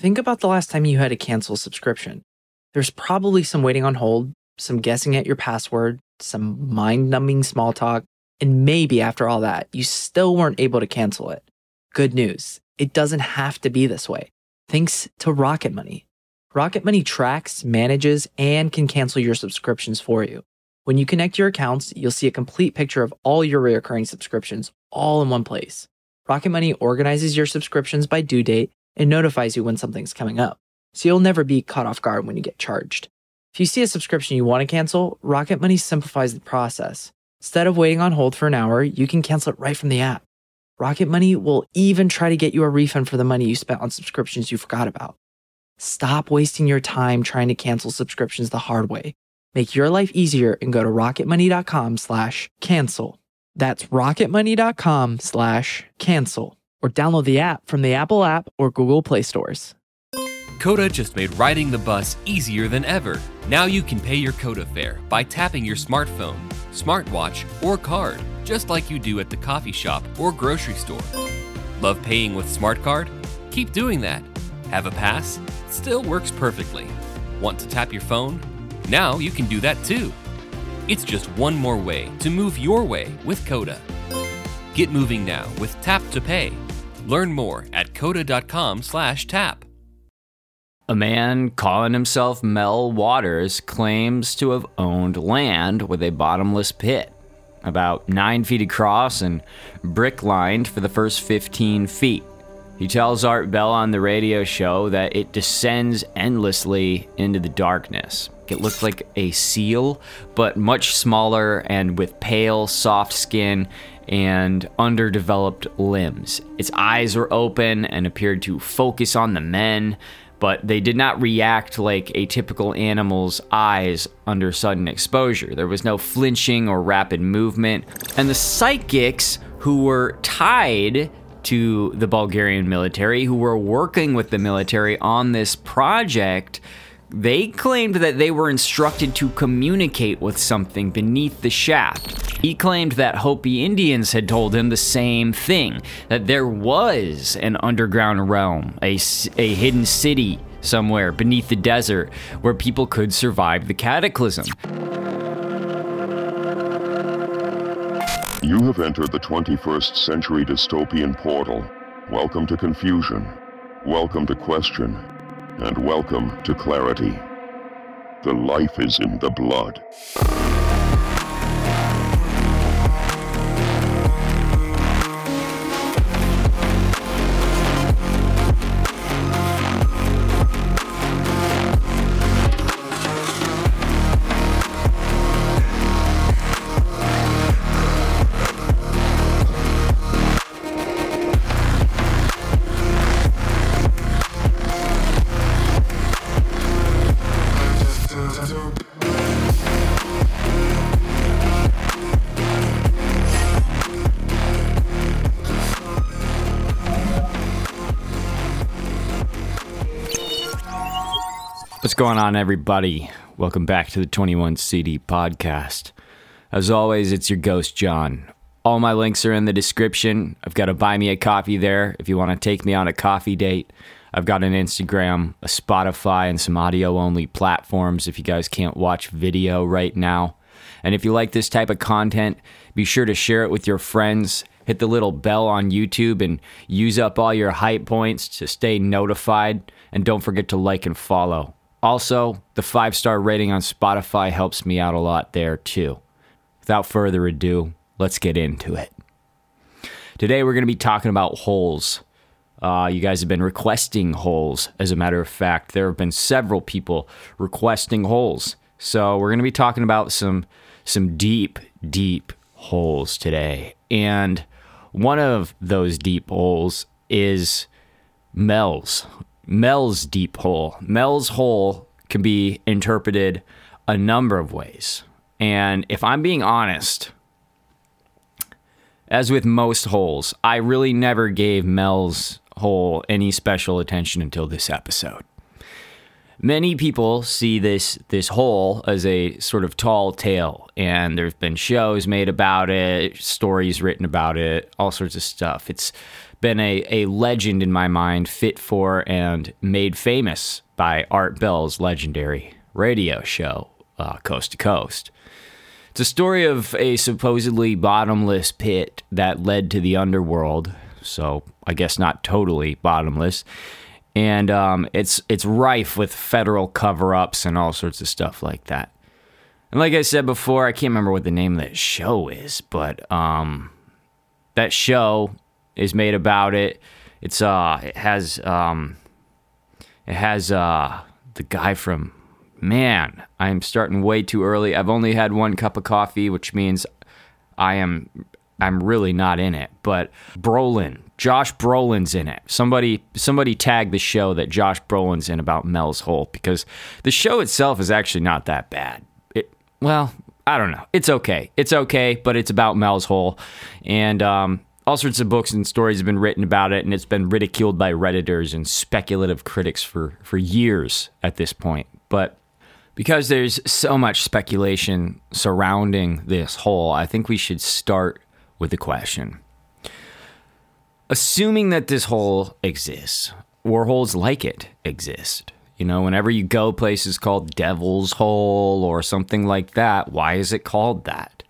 Think about the last time you had to cancel a subscription. There's probably some waiting on hold, some guessing at your password, some mind-numbing small talk, and maybe after all that, you still weren't able to cancel it. Good news, it doesn't have to be this way. Thanks to Rocket Money. Rocket Money tracks, manages, and can cancel your subscriptions for you. When you connect your accounts, you'll see a complete picture of all your recurring subscriptions all in one place. Rocket Money organizes your subscriptions by due date and notifies you when something's coming up, so you'll never be caught off guard when you get charged. If you see a subscription you want to cancel, Rocket Money simplifies the process. Instead of waiting on hold for an hour, you can cancel it right from the app. Rocket Money will even try to get you a refund for the money you spent on subscriptions you forgot about. Stop wasting your time trying to cancel subscriptions the hard way. Make your life easier and go to rocketmoney.com/cancel. That's rocketmoney.com/cancel. Or download the app from the Apple app or Google Play stores. Coda just made riding the bus easier than ever. Now you can pay your Coda fare by tapping your smartphone, smartwatch, or card, just like you do at the coffee shop or grocery store. Love paying with SmartCard? Keep doing that. Have a pass? Still works perfectly. Want to tap your phone? Now you can do that too. It's just one more way to move your way with Coda. Get moving now with Tap to Pay. Learn more at coda.com/tap. A man calling himself Mel Waters claims to have owned land with a bottomless pit, about 9 feet across and brick-lined for the first 15 feet. He tells Art Bell on the radio show that it descends endlessly into the darkness. It looked like a seal, but much smaller and with pale, soft skin and underdeveloped limbs. Its eyes were open and appeared to focus on the men, but they did not react like a typical animal's eyes under sudden exposure. There was no flinching or rapid movement. And the psychics who were tied to the Bulgarian military, who were working with the military on this project, they claimed that they were instructed to communicate with something beneath the shaft. He claimed that Hopi Indians had told him the same thing, that there was an underground realm, a hidden city somewhere beneath the desert where people could survive the cataclysm. You have entered the 21st century dystopian portal. Welcome to confusion. Welcome to question. And welcome to clarity. The life is in the blood. What's going on, everybody? Welcome back to the 21 CD podcast. As always, it's your ghost, John. All my links are in the description. I've got a buy me a coffee there if you want to take me on a coffee date. I've got an Instagram, a Spotify, and some audio-only platforms if you guys can't watch video right now. And if you like this type of content, be sure to share it with your friends. Hit the little bell on YouTube and use up all your hype points to stay notified. And don't forget to like and follow. Also, the 5-star rating on Spotify helps me out a lot there too. Without further ado, let's get into it. Today we're going to be talking about holes. You guys have been requesting holes. As a matter of fact, there have been several people requesting holes. So we're going to be talking about some deep, deep holes today. And one of those deep holes is Mel's deep hole. Mel's hole can be interpreted a number of ways. And if I'm being honest, as with most holes, I really never gave Mel's hole any special attention until this episode. Many people see this hole as a sort of tall tale, and there's been shows made about it, stories written about it, all sorts of stuff. It's been a legend in my mind, fit for and made famous by Art Bell's legendary radio show, Coast to Coast. It's a story of a supposedly bottomless pit that led to the underworld, so I guess not totally bottomless. And it's rife with federal cover-ups and all sorts of stuff like that. And like I said before, I can't remember what the name of that show is, but that show is made about it. It has the guy from, man, I'm starting way too early. I've only had one cup of coffee, which means I'm really not in it. But Josh Brolin's in it. Somebody tagged the show that Josh Brolin's in about Mel's Hole, because the show itself is actually not that bad. Well, I don't know. It's okay. It's okay, but it's about Mel's Hole. And all sorts of books and stories have been written about it, and it's been ridiculed by Redditors and speculative critics for years at this point. But because there's so much speculation surrounding this hole, I think we should start with the question. Assuming that this hole exists, or holes like it exist, you know, whenever you go places called Devil's Hole or something like that, why is it called that?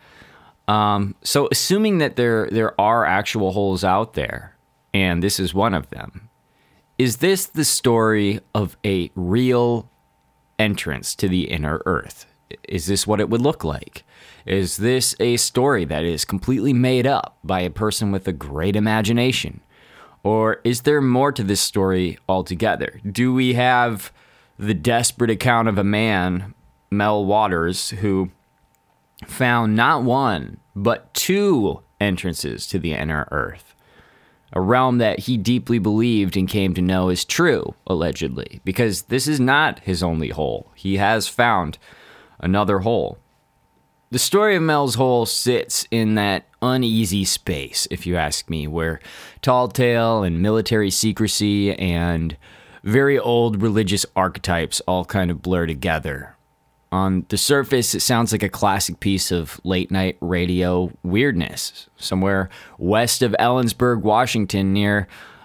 So assuming that there are actual holes out there, and this is one of them, is this the story of a real entrance to the inner earth? Is this what it would look like? Is this a story that is completely made up by a person with a great imagination? Or is there more to this story altogether? Do we have the desperate account of a man, Mel Waters, who found not one, but two entrances to the inner earth, a realm that he deeply believed and came to know is true, allegedly, because this is not his only hole. He has found another hole. The story of Mel's Hole sits in that uneasy space, if you ask me, where tall tale and military secrecy and very old religious archetypes all kind of blur together. On the surface, it sounds like a classic piece of late-night radio weirdness, somewhere west of Ellensburg, Washington, near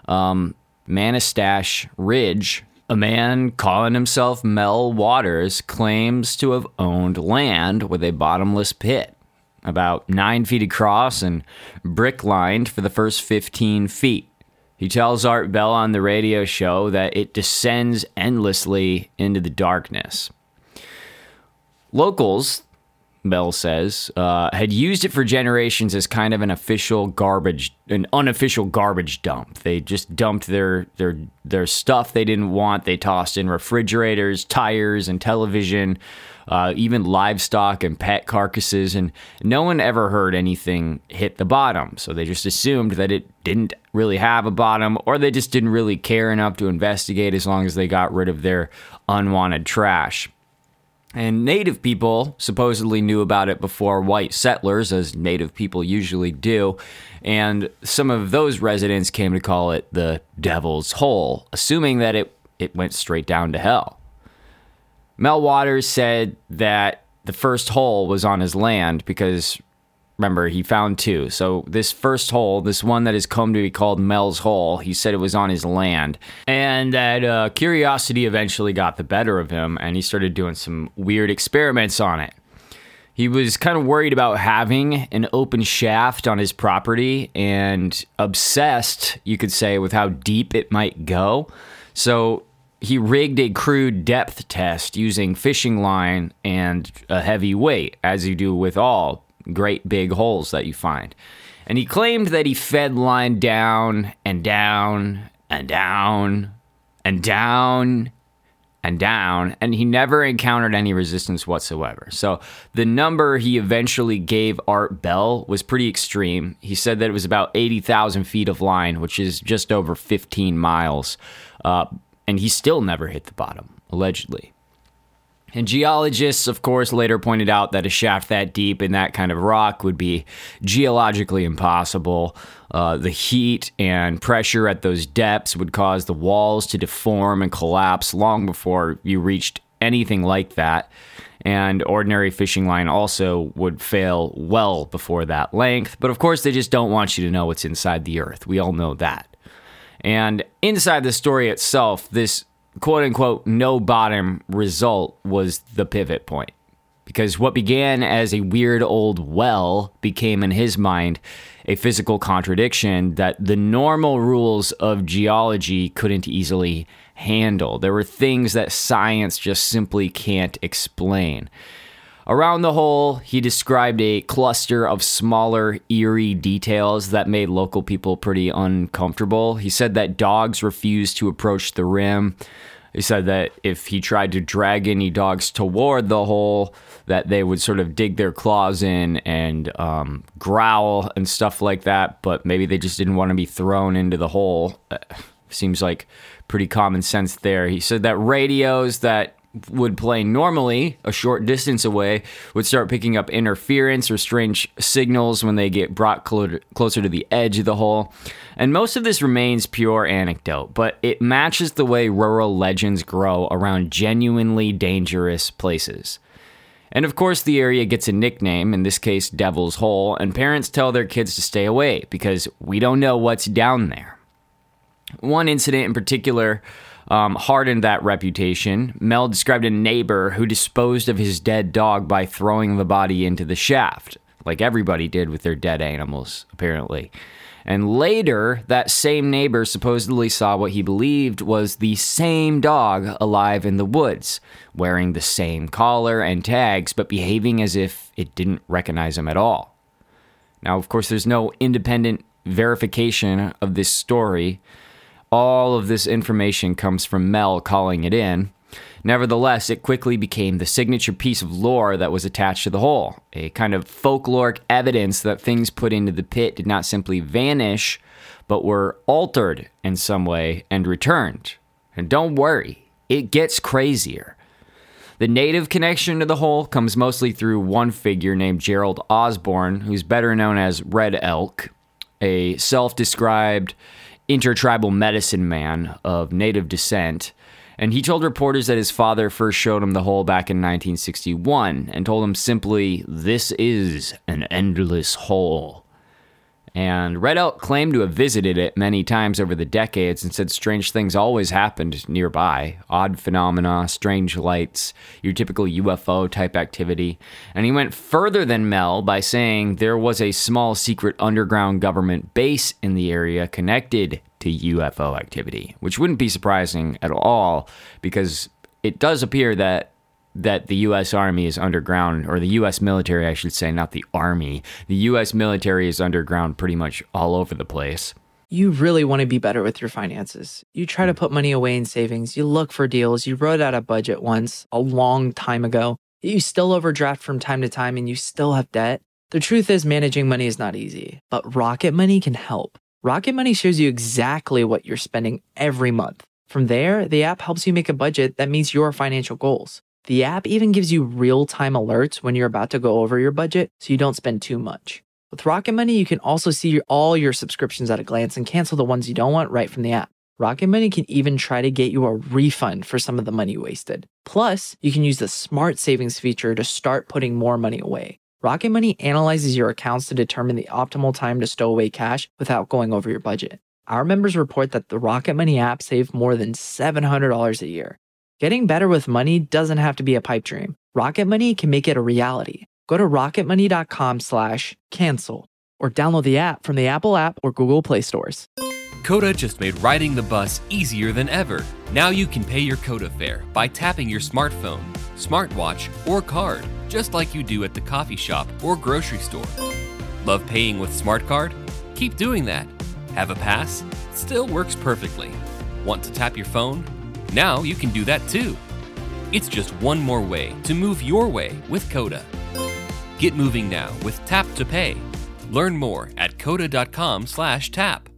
Manistash Ridge. A man calling himself Mel Waters claims to have owned land with a bottomless pit, about 9 feet across and brick-lined for the first 15 feet. He tells Art Bell on the radio show that it descends endlessly into the darkness. Locals, Bell says, had used it for generations as kind of an unofficial garbage dump. They just dumped their stuff they didn't want. They tossed in refrigerators, tires, and television, even livestock and pet carcasses, and no one ever heard anything hit the bottom. So they just assumed that it didn't really have a bottom, or they just didn't really care enough to investigate as long as they got rid of their unwanted trash. And native people supposedly knew about it before white settlers, as native people usually do, and some of those residents came to call it the Devil's Hole, assuming that it went straight down to hell. Mel Waters said that the first hole was on his land because, remember, he found two. So this first hole, this one that has come to be called Mel's Hole, he said it was on his land. And that curiosity eventually got the better of him, and he started doing some weird experiments on it. He was kind of worried about having an open shaft on his property and obsessed, you could say, with how deep it might go. So he rigged a crude depth test using fishing line and a heavy weight, as you do with all great big holes that you find. And he claimed that he fed line down and down and down and down and down, and he never encountered any resistance whatsoever. So the number he eventually gave Art Bell was pretty extreme. He said that it was about 80,000 feet of line, which is just over 15 miles. And he still never hit the bottom, allegedly. And geologists, of course, later pointed out that a shaft that deep in that kind of rock would be geologically impossible. The heat and pressure at those depths would cause the walls to deform and collapse long before you reached anything like that. And ordinary fishing line also would fail well before that length. But of course, they just don't want you to know what's inside the earth. We all know that. And inside the story itself, this quote-unquote no-bottom result was the pivot point. Because what began as a weird old well became, in his mind, a physical contradiction that the normal rules of geology couldn't easily handle. There were things that science just simply can't explain. Around the hole, he described a cluster of smaller, eerie details that made local people pretty uncomfortable. He said that dogs refused to approach the rim. He said that if he tried to drag any dogs toward the hole, that they would sort of dig their claws in and growl and stuff like that, but maybe they just didn't want to be thrown into the hole. Seems like pretty common sense there. He said that radios that would play normally a short distance away would start picking up interference or strange signals when they get brought closer to the edge of the hole. And most of this remains pure anecdote, but it matches the way rural legends grow around genuinely dangerous places. And of course, the area gets a nickname, in this case, Devil's Hole, and parents tell their kids to stay away because we don't know what's down there. One incident in particular hardened that reputation. Mel described a neighbor who disposed of his dead dog by throwing the body into the shaft, like everybody did with their dead animals, apparently. And later, that same neighbor supposedly saw what he believed was the same dog alive in the woods, wearing the same collar and tags, but behaving as if it didn't recognize him at all. Now, of course, there's no independent verification of this story. All of this information comes from Mel calling it in. Nevertheless, it quickly became the signature piece of lore that was attached to the hole, a kind of folkloric evidence that things put into the pit did not simply vanish, but were altered in some way and returned. And don't worry, it gets crazier. The native connection to the hole comes mostly through one figure named Gerald Osborne, who's better known as Red Elk, a self-described intertribal medicine man of native descent, and he told reporters that his father first showed him the hole back in 1961 and told him simply, "This is an endless hole." And Red Elk claimed to have visited it many times over the decades and said strange things always happened nearby. Odd phenomena, strange lights, your typical UFO type activity. And he went further than Mel by saying there was a small secret underground government base in the area connected to UFO activity, which wouldn't be surprising at all because it does appear that the U.S. Army is underground, or the U.S. military, I should say, not the Army. The U.S. military is underground pretty much all over the place. You really want to be better with your finances. You try to put money away in savings. You look for deals. You wrote out a budget once, a long time ago. You still overdraft from time to time and you still have debt. The truth is managing money is not easy, but Rocket Money can help. Rocket Money shows you exactly what you're spending every month. From there, the app helps you make a budget that meets your financial goals. The app even gives you real-time alerts when you're about to go over your budget so you don't spend too much. With Rocket Money, you can also see all your subscriptions at a glance and cancel the ones you don't want right from the app. Rocket Money can even try to get you a refund for some of the money you wasted. Plus, you can use the Smart Savings feature to start putting more money away. Rocket Money analyzes your accounts to determine the optimal time to stow away cash without going over your budget. Our members report that the Rocket Money app saved more than $700 a year. Getting better with money doesn't have to be a pipe dream. Rocket Money can make it a reality. Go to rocketmoney.com/cancel or download the app from the Apple app or Google Play stores. Coda just made riding the bus easier than ever. Now you can pay your Coda fare by tapping your smartphone, smartwatch, or card, just like you do at the coffee shop or grocery store. Love paying with Smart Card? Keep doing that. Have a pass? Still works perfectly. Want to tap your phone? Now you can do that too. It's just one more way to move your way with Coda. Get moving now with Tap to Pay. Learn more at coda.com/tap.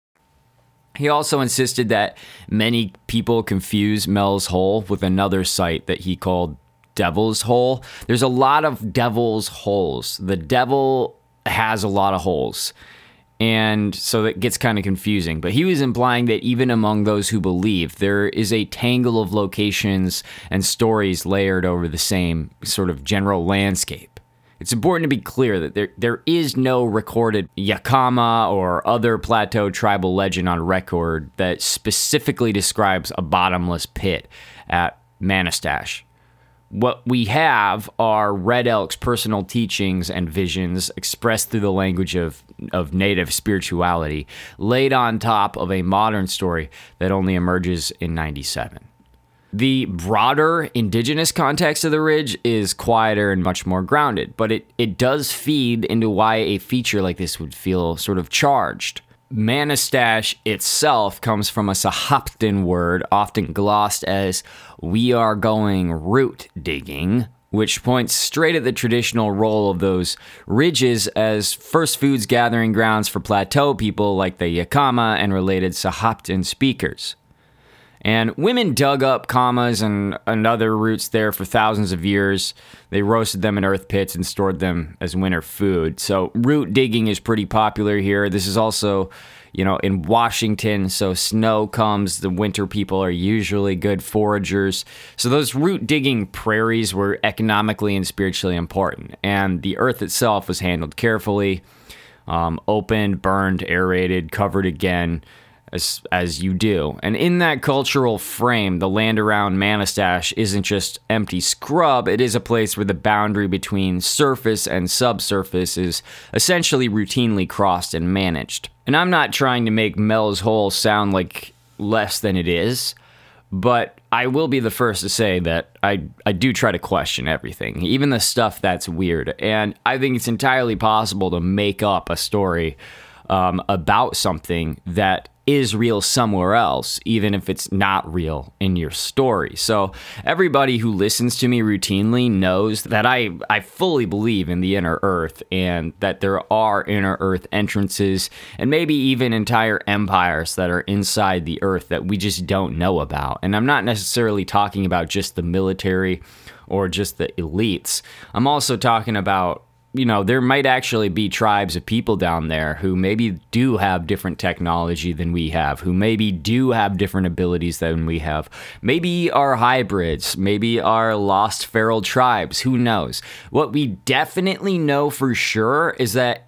He also insisted that many people confuse Mel's Hole with another site that he called Devil's Hole. There's a lot of Devil's Holes. The devil has a lot of holes. And so that gets kind of confusing. But he was implying that even among those who believe, there is a tangle of locations and stories layered over the same sort of general landscape. It's important to be clear that there is no recorded Yakama or other plateau tribal legend on record that specifically describes a bottomless pit at Manistash. What we have are Red Elk's personal teachings and visions expressed through the language of native spirituality, laid on top of a modern story that only emerges in 97. The broader indigenous context of the ridge is quieter and much more grounded, but it does feed into why a feature like this would feel sort of charged. Manistash itself comes from a Sahaptin word, often glossed as "we are going root digging," which points straight at the traditional role of those ridges as first foods gathering grounds for plateau people like the Yakama and related Sahaptin speakers. And women dug up kamas and other roots there for thousands of years. They roasted them in earth pits and stored them as winter food. So root digging is pretty popular here. This is also, in Washington, so snow comes. The winter people are usually good foragers. So those root digging prairies were economically and spiritually important. And the earth itself was handled carefully, opened, burned, aerated, covered again, as you do. And in that cultural frame, the land around Manistash isn't just empty scrub, it is a place where the boundary between surface and subsurface is essentially routinely crossed and managed. And I'm not trying to make Mel's Hole sound like less than it is, but I will be the first to say that I do try to question everything, even the stuff that's weird. And I think it's entirely possible to make up a story about something that is real somewhere else, even if it's not real in your story. So everybody who listens to me routinely knows that I fully believe in the inner earth and that there are inner earth entrances and maybe even entire empires that are inside the earth that we just don't know about. And I'm not necessarily talking about just the military or just the elites. I'm also talking about there might actually be tribes of people down there who maybe do have different technology than we have, who maybe do have different abilities than we have, maybe are hybrids, maybe are lost feral tribes, who knows? What we definitely know for sure is that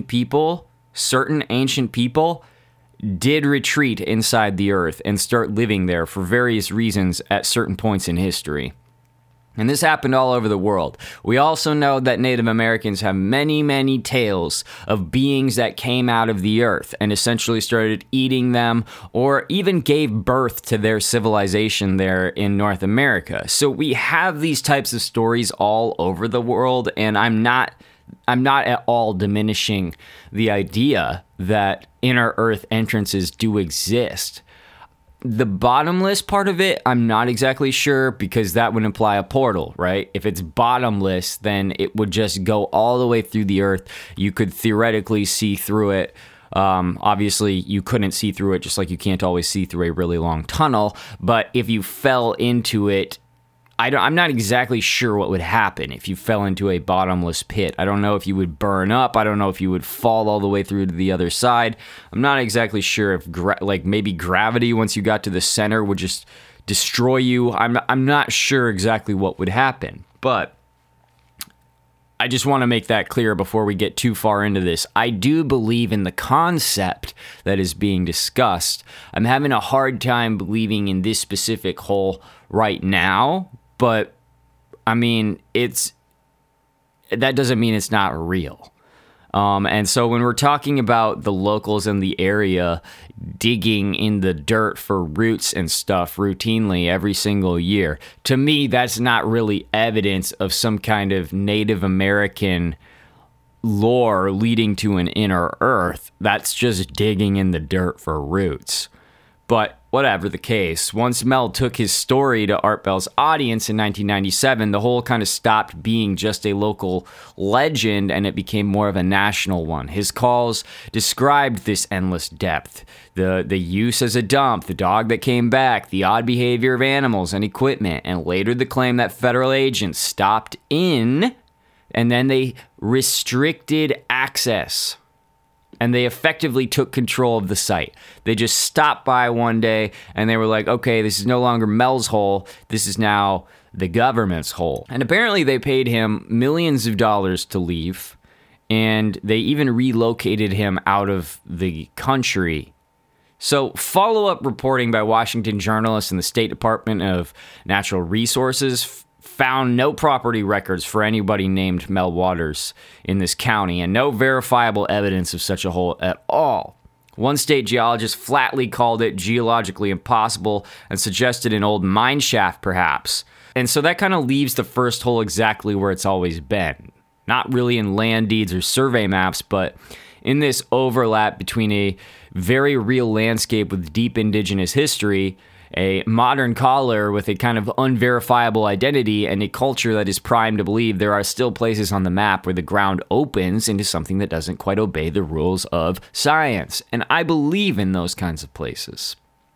certain ancient people, did retreat inside the earth and start living there for various reasons at certain points in history. And this happened all over the world. We also know that Native Americans have many, many tales of beings that came out of the earth and essentially started eating them or even gave birth to their civilization there in North America. So we have these types of stories all over the world, and I'm not at all diminishing the idea that inner earth entrances do exist. The bottomless part of it, I'm not exactly sure, because that would imply a portal, right? If it's bottomless, then it would just go all the way through the earth. You could theoretically see through it. Obviously, you couldn't see through it, just like you can't always see through a really long tunnel. But if you fell into it, I'm not exactly sure what would happen if you fell into a bottomless pit. I don't know if you would burn up. I don't know if you would fall all the way through to the other side. I'm not exactly sure if maybe gravity, once you got to the center, would just destroy you. I'm not sure exactly what would happen, but I just want to make that clear before we get too far into this. I do believe in the concept that is being discussed. I'm having a hard time believing in this specific hole right now. But, I mean, that doesn't mean it's not real. And so when we're talking about the locals in the area digging in the dirt for roots and stuff routinely every single year, to me, that's not really evidence of some kind of Native American lore leading to an inner earth. That's just digging in the dirt for roots. But whatever the case, once Mel took his story to Art Bell's audience in 1997, the whole kind of stopped being just a local legend and it became more of a national one. His calls described this endless depth, the use as a dump, the dog that came back, the odd behavior of animals and equipment, and later the claim that federal agents stopped in and then they restricted access. and they effectively took control of the site. They just stopped by one day and they were like, okay, this is no longer Mel's hole. This is now the government's hole. And apparently they paid him millions of dollars to leave, and they even relocated him out of the country. So follow-up reporting by Washington journalists and the State Department of Natural Resources found no property records for anybody named Mel Waters in this county, and no verifiable evidence of such a hole at all. One state geologist flatly called it geologically impossible and suggested an old mine shaft, perhaps. And so that kind of leaves the first hole exactly where it's always been. Not really in land deeds or survey maps, but in this overlap between a very real landscape with deep indigenous history, a modern collar with a kind of unverifiable identity, and a culture that is primed to believe there are still places on the map where the ground opens into something that doesn't quite obey the rules of science. And I believe in those kinds of places.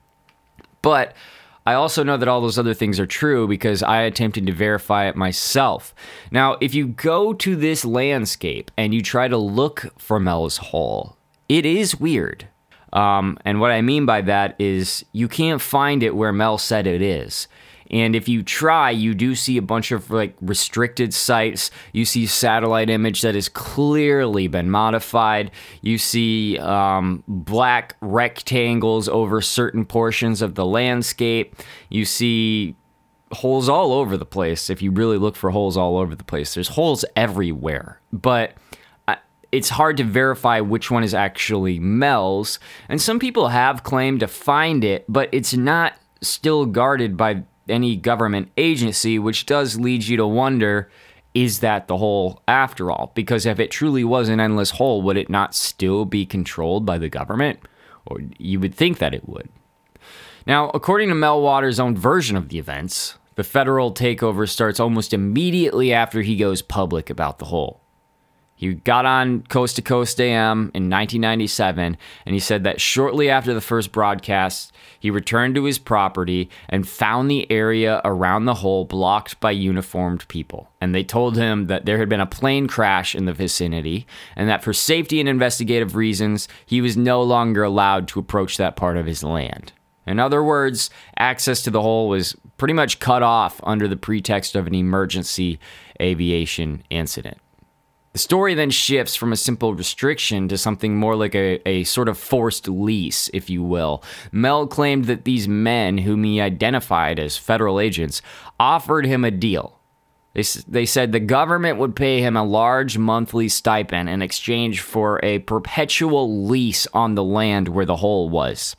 But I also know that all those other things are true because I attempted to verify it myself. Now, if you go to this landscape and you try to look for Mel's hole, it is weird. And what I mean by that is you can't find it where Mel said it is. And if you try, you do see a bunch of like restricted sites. You see satellite image that has clearly been modified. You see black rectangles over certain portions of the landscape. You see holes all over the place. If you really look for holes all over the place, there's holes everywhere. But it's hard to verify which one is actually Mel's. And some people have claimed to find it, but it's not still guarded by any government agency, which does lead you to wonder, is that the hole after all? Because if it truly was an endless hole, would it not still be controlled by the government? Or you would think that it would. Now, according to Mel Waters' own version of the events, the federal takeover starts almost immediately after he goes public about the hole. He got on Coast to Coast AM in 1997, and he said that shortly after the first broadcast, he returned to his property and found the area around the hole blocked by uniformed people. And they told him that there had been a plane crash in the vicinity, and that for safety and investigative reasons, he was no longer allowed to approach that part of his land. In other words, access to the hole was pretty much cut off under the pretext of an emergency aviation incident. The story then shifts from a simple restriction to something more like a sort of forced lease, if you will. Mel claimed that these men, whom he identified as federal agents, offered him a deal. They said the government would pay him a large monthly stipend in exchange for a perpetual lease on the land where the hole was.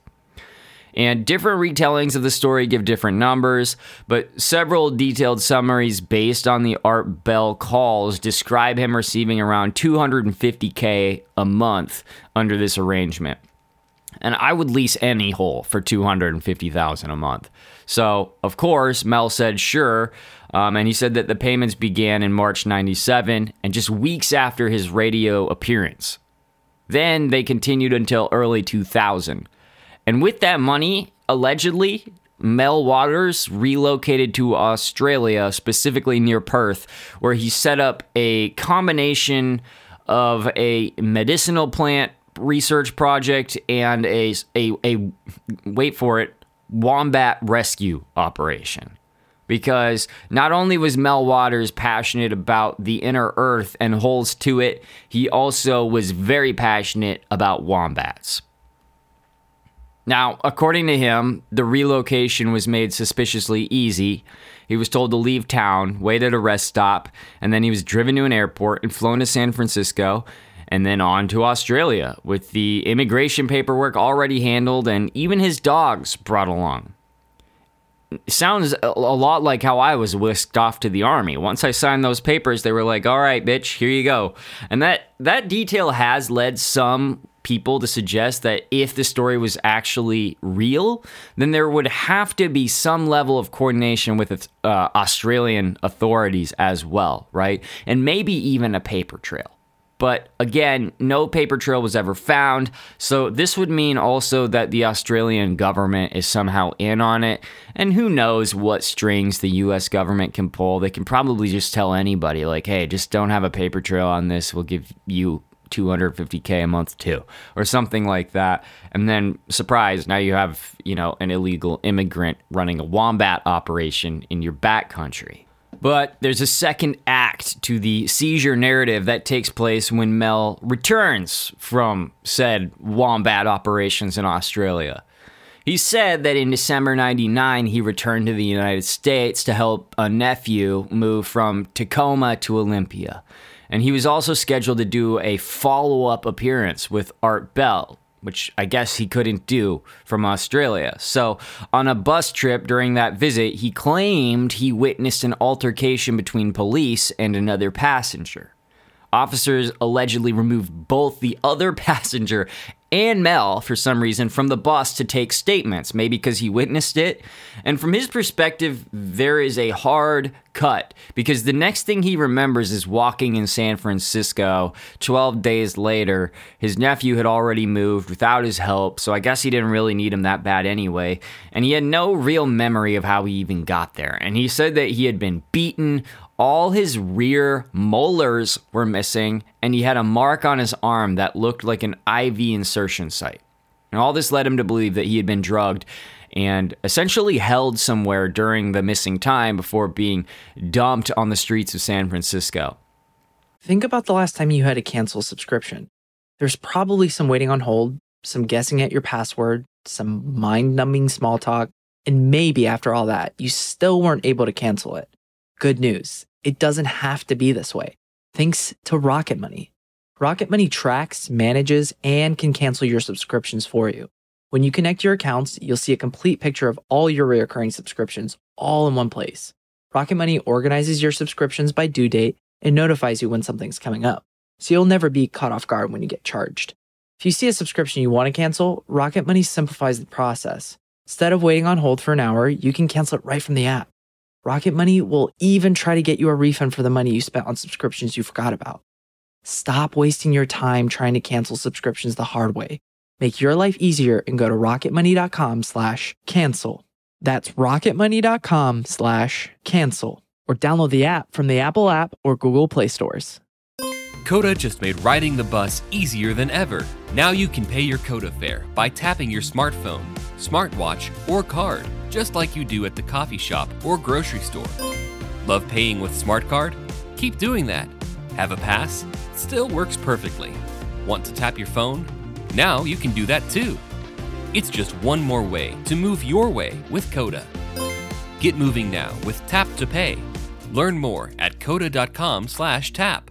And different retellings of the story give different numbers, but several detailed summaries based on the Art Bell calls describe him receiving around $250K a month under this arrangement. And I would lease any hole for $250,000 a month. So, of course, Mel said sure, and he said that the payments began in March 97, and just weeks after his radio appearance. Then they continued until early 2000. And with that money, allegedly, Mel Waters relocated to Australia, specifically near Perth, where he set up a combination of a medicinal plant research project and a wait for it, wombat rescue operation. Because not only was Mel Waters passionate about the inner earth and holes to it, he also was very passionate about wombats. Now, according to him, the relocation was made suspiciously easy. He was told to leave town, wait at a rest stop, and then he was driven to an airport and flown to San Francisco, and then on to Australia, with the immigration paperwork already handled and even his dogs brought along. It sounds a lot like how I was whisked off to the army. Once I signed those papers, they were like, all right, bitch, here you go. And that detail has led some people to suggest that if the story was actually real, then there would have to be some level of coordination with Australian authorities as well, right? And maybe even a paper trail. But again, no paper trail was ever found, so this would mean also that the Australian government is somehow in on it, and who knows what strings the US government can pull. They can probably just tell anybody, like, hey, just don't have a paper trail on this, we'll give you $250K a month too, or something like that. And then, surprise, now you have, an illegal immigrant running a wombat operation in your backcountry. But there's a second act to the seizure narrative that takes place when Mel returns from said wombat operations in Australia. He said that in December 99, he returned to the United States to help a nephew move from Tacoma to Olympia. And he was also scheduled to do a follow-up appearance with Art Bell, which I guess he couldn't do from Australia. So on a bus trip during that visit, he claimed he witnessed an altercation between police and another passenger. Officers allegedly removed both the other passenger and Mel, for some reason, from the bus to take statements, maybe because he witnessed it. And from his perspective, there is a hard cut, because the next thing he remembers is walking in San Francisco 12 days later. His nephew had already moved without his help, so I guess he didn't really need him that bad anyway. And he had no real memory of how he even got there. And he said that he had been beaten, all his rear molars were missing, and he had a mark on his arm that looked like an IV insertion site. And all this led him to believe that he had been drugged and essentially held somewhere during the missing time before being dumped on the streets of San Francisco. Think about the last time you had to cancel a subscription. There's probably some waiting on hold, some guessing at your password, some mind-numbing small talk, and maybe after all that, you still weren't able to cancel it. Good news, it doesn't have to be this way. Thanks to Rocket Money. Rocket Money tracks, manages, and can cancel your subscriptions for you. When you connect your accounts, you'll see a complete picture of all your recurring subscriptions all in one place. Rocket Money organizes your subscriptions by due date and notifies you when something's coming up, so you'll never be caught off guard when you get charged. If you see a subscription you want to cancel, Rocket Money simplifies the process. Instead of waiting on hold for an hour, you can cancel it right from the app. Rocket Money will even try to get you a refund for the money you spent on subscriptions you forgot about. Stop wasting your time trying to cancel subscriptions the hard way. Make your life easier and go to rocketmoney.com/cancel. That's rocketmoney.com/cancel. Or download the app from the Apple app or Google Play stores. Coda just made riding the bus easier than ever. Now you can pay your Coda fare by tapping your smartphone, smartwatch, or card, just like you do at the coffee shop or grocery store. Love paying with Smart Card? Keep doing that. Have a pass? Still works perfectly. Want to tap your phone? Now you can do that too. It's just one more way to move your way with Coda. Get moving now with Tap to Pay. Learn more at coda.com/tap.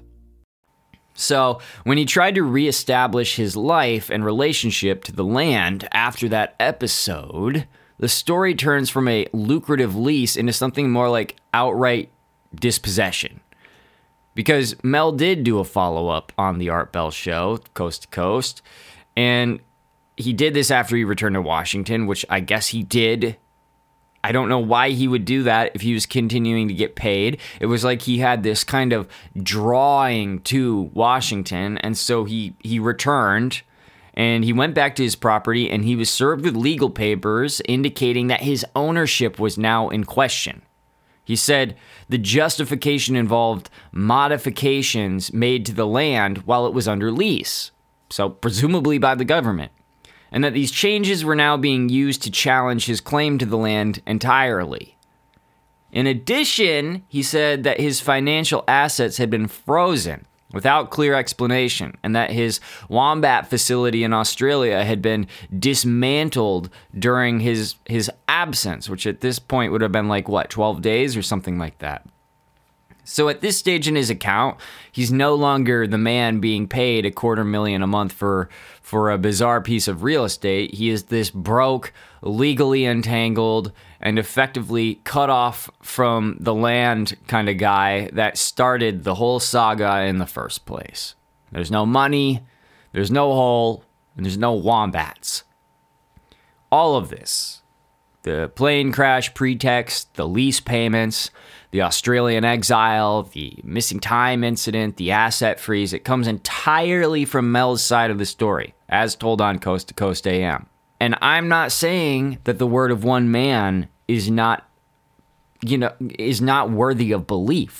So, when he tried to reestablish his life and relationship to the land after that episode, the story turns from a lucrative lease into something more like outright dispossession. Because Mel did do a follow-up on the Art Bell show, Coast to Coast, and he did this after he returned to Washington, which I guess he did. I don't know why he would do that if he was continuing to get paid. It was like he had this kind of drawing to Washington, and so he returned, and he went back to his property, and he was served with legal papers indicating that his ownership was now in question. He said the justification involved modifications made to the land while it was under lease, so presumably by the government, and that these changes were now being used to challenge his claim to the land entirely. In addition, he said that his financial assets had been frozen without clear explanation, and that his wombat facility in Australia had been dismantled during his absence, which at this point would have been 12 days or something like that. So at this stage in his account, he's no longer the man being paid $250,000 a month for a bizarre piece of real estate. He is this broke, legally entangled, and effectively cut off from the land kind of guy that started the whole saga in the first place. There's no money, there's no hole, and there's no wombats. All of this, the plane crash pretext, the lease payments, the Australian exile, the missing time incident, the asset freeze, it comes entirely from Mel's side of the story, as told on Coast to Coast AM. And I'm not saying that the word of one man is not worthy of belief.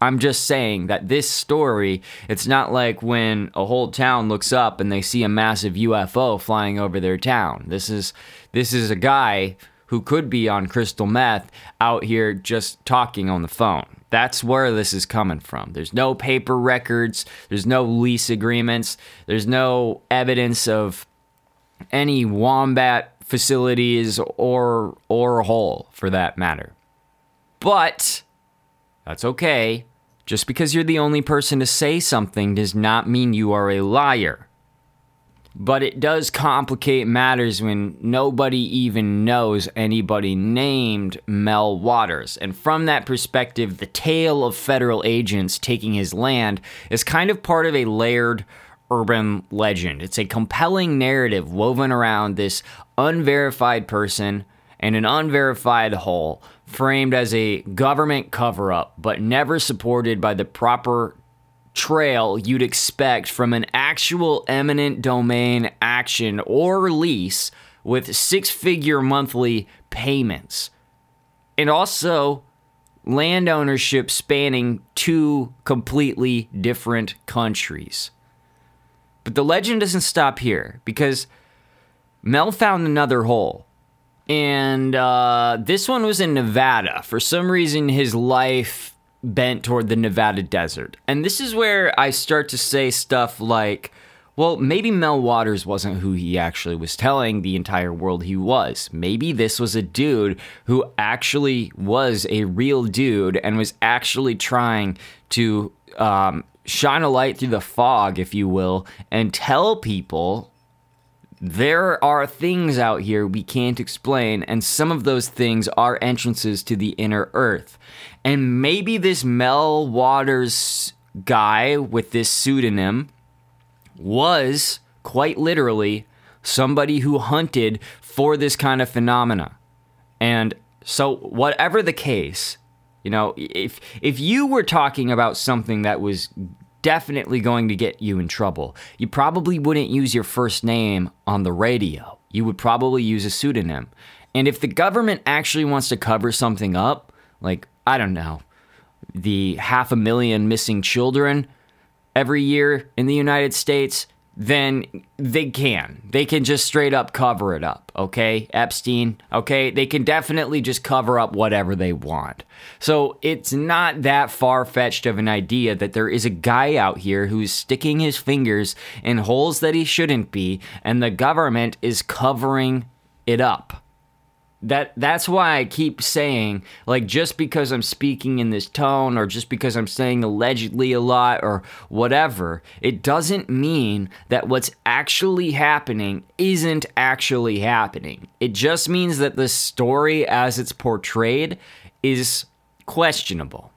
I'm just saying that this story, it's not like when a whole town looks up and they see a massive UFO flying over their town. This is a guy who could be on crystal meth out here just talking on the phone. That's where this is coming from. There's no paper records. There's no lease agreements. There's no evidence of any wombat facilities or a hole, for that matter. But that's okay. Just because you're the only person to say something does not mean you are a liar. But it does complicate matters when nobody even knows anybody named Mel Waters. And from that perspective, the tale of federal agents taking his land is kind of part of a layered urban legend. It's a compelling narrative woven around this unverified person and an unverified hole, framed as a government cover-up, but never supported by the proper trail you'd expect from an actual eminent domain action or lease with six-figure monthly payments. And also land ownership spanning two completely different countries. But the legend doesn't stop here, because Mel found another hole. And this one was in Nevada. For some reason, his life bent toward the Nevada desert. And this is where I start to say stuff like, well, maybe Mel Waters wasn't who he actually was telling the entire world he was. Maybe this was a dude who actually was a real dude and was actually trying to shine a light through the fog, if you will, and tell people there are things out here we can't explain, and some of those things are entrances to the inner earth. And maybe this Mel Waters guy with this pseudonym was, quite literally, somebody who hunted for this kind of phenomena. And so whatever the case, you know, if you were talking about something that was definitely going to get you in trouble, you probably wouldn't use your first name on the radio. You would probably use a pseudonym. And if the government actually wants to cover something up, like, I don't know, the 500,000 missing children every year in the United States, then they can just straight up cover it up, okay? Epstein, okay? They can definitely just cover up whatever they want. So it's not that far-fetched of an idea that there is a guy out here who's sticking his fingers in holes that he shouldn't be, and the government is covering it up. That's why I keep saying, like, just because I'm speaking in this tone, or just because I'm saying allegedly a lot or whatever, it doesn't mean that what's actually happening isn't actually happening. It just means that the story as it's portrayed is questionable.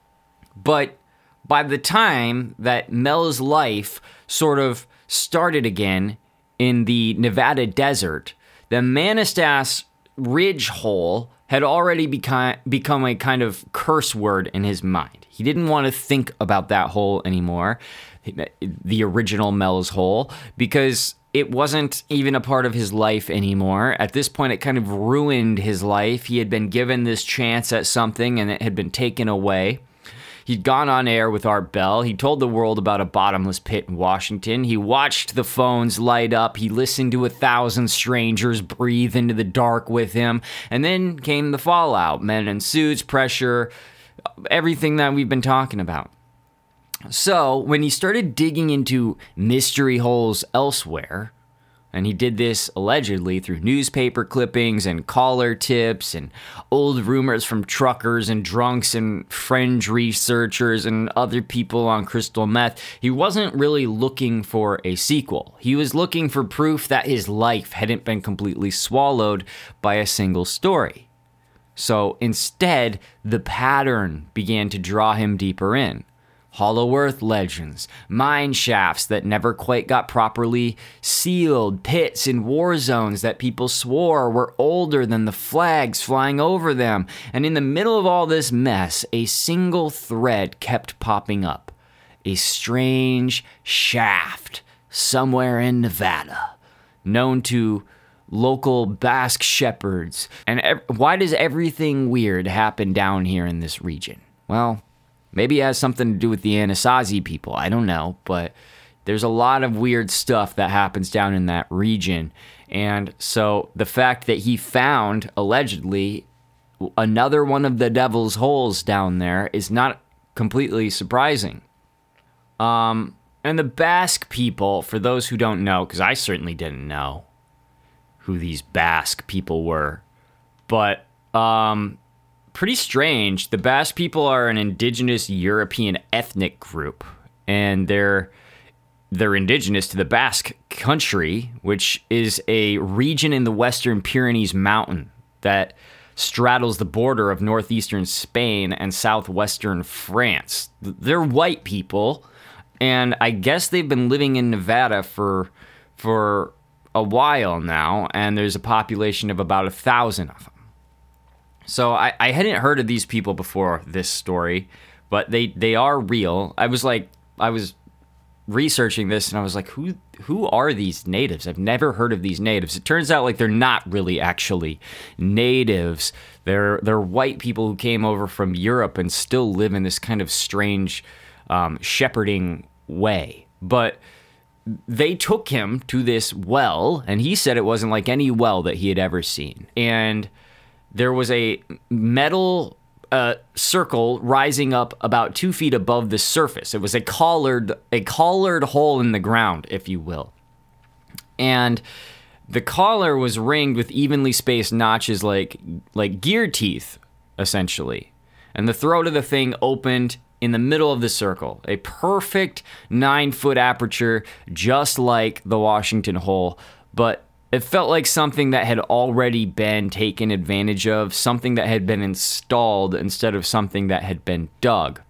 But by the time that Mel's life sort of started again in the Nevada desert, the Manistee Ridge hole had already become a kind of curse word in his mind. He didn't want to think about that hole anymore, the original Mel's hole, because it wasn't even a part of his life anymore. At this point, it kind of ruined his life. He had been given this chance at something, and it had been taken away. He'd gone on air with Art Bell. He told the world about a bottomless pit in Washington. He watched the phones light up. He listened to 1,000 strangers breathe into the dark with him. And then came the fallout. Men in suits, pressure, everything that we've been talking about. So when he started digging into mystery holes elsewhere, and he did this allegedly through newspaper clippings and caller tips and old rumors from truckers and drunks and fringe researchers and other people on crystal meth, he wasn't really looking for a sequel. He was looking for proof that his life hadn't been completely swallowed by a single story. So instead, the pattern began to draw him deeper in. Hollow Earth legends, mine shafts that never quite got properly sealed, pits in war zones that people swore were older than the flags flying over them. And in the middle of all this mess, a single thread kept popping up. A strange shaft somewhere in Nevada, known to local Basque shepherds. And why does everything weird happen down here in this region? Well, Maybe it has something to do with the Anasazi people. I don't know, but there's a lot of weird stuff that happens down in that region. And so the fact that he found, allegedly, another one of the devil's holes down there is not completely surprising. And the Basque people, for those who don't know, because I certainly didn't know who these Basque people were, but pretty strange. The Basque people are an indigenous European ethnic group, and they're indigenous to the Basque country, which is a region in the Western Pyrenees mountain that straddles the border of northeastern Spain and southwestern France. They're white people, and I guess they've been living in Nevada for a while now, and there's a population of about 1,000 of them. So I hadn't heard of these people before this story, but they are real. I was researching this, and I was like, who are these natives? I've never heard of these natives. It turns out like they're not really actually natives. They're white people who came over from Europe and still live in this kind of strange shepherding way. But they took him to this well, and he said it wasn't like any well that he had ever seen. And there was a metal circle rising up about 2 feet above the surface. It was a collared hole in the ground, if you will. And the collar was ringed with evenly spaced notches like gear teeth, essentially. And the throat of the thing opened in the middle of the circle. A perfect 9-foot aperture, just like the Washington hole, but it felt like something that had already been taken advantage of, something that had been installed instead of something that had been dug.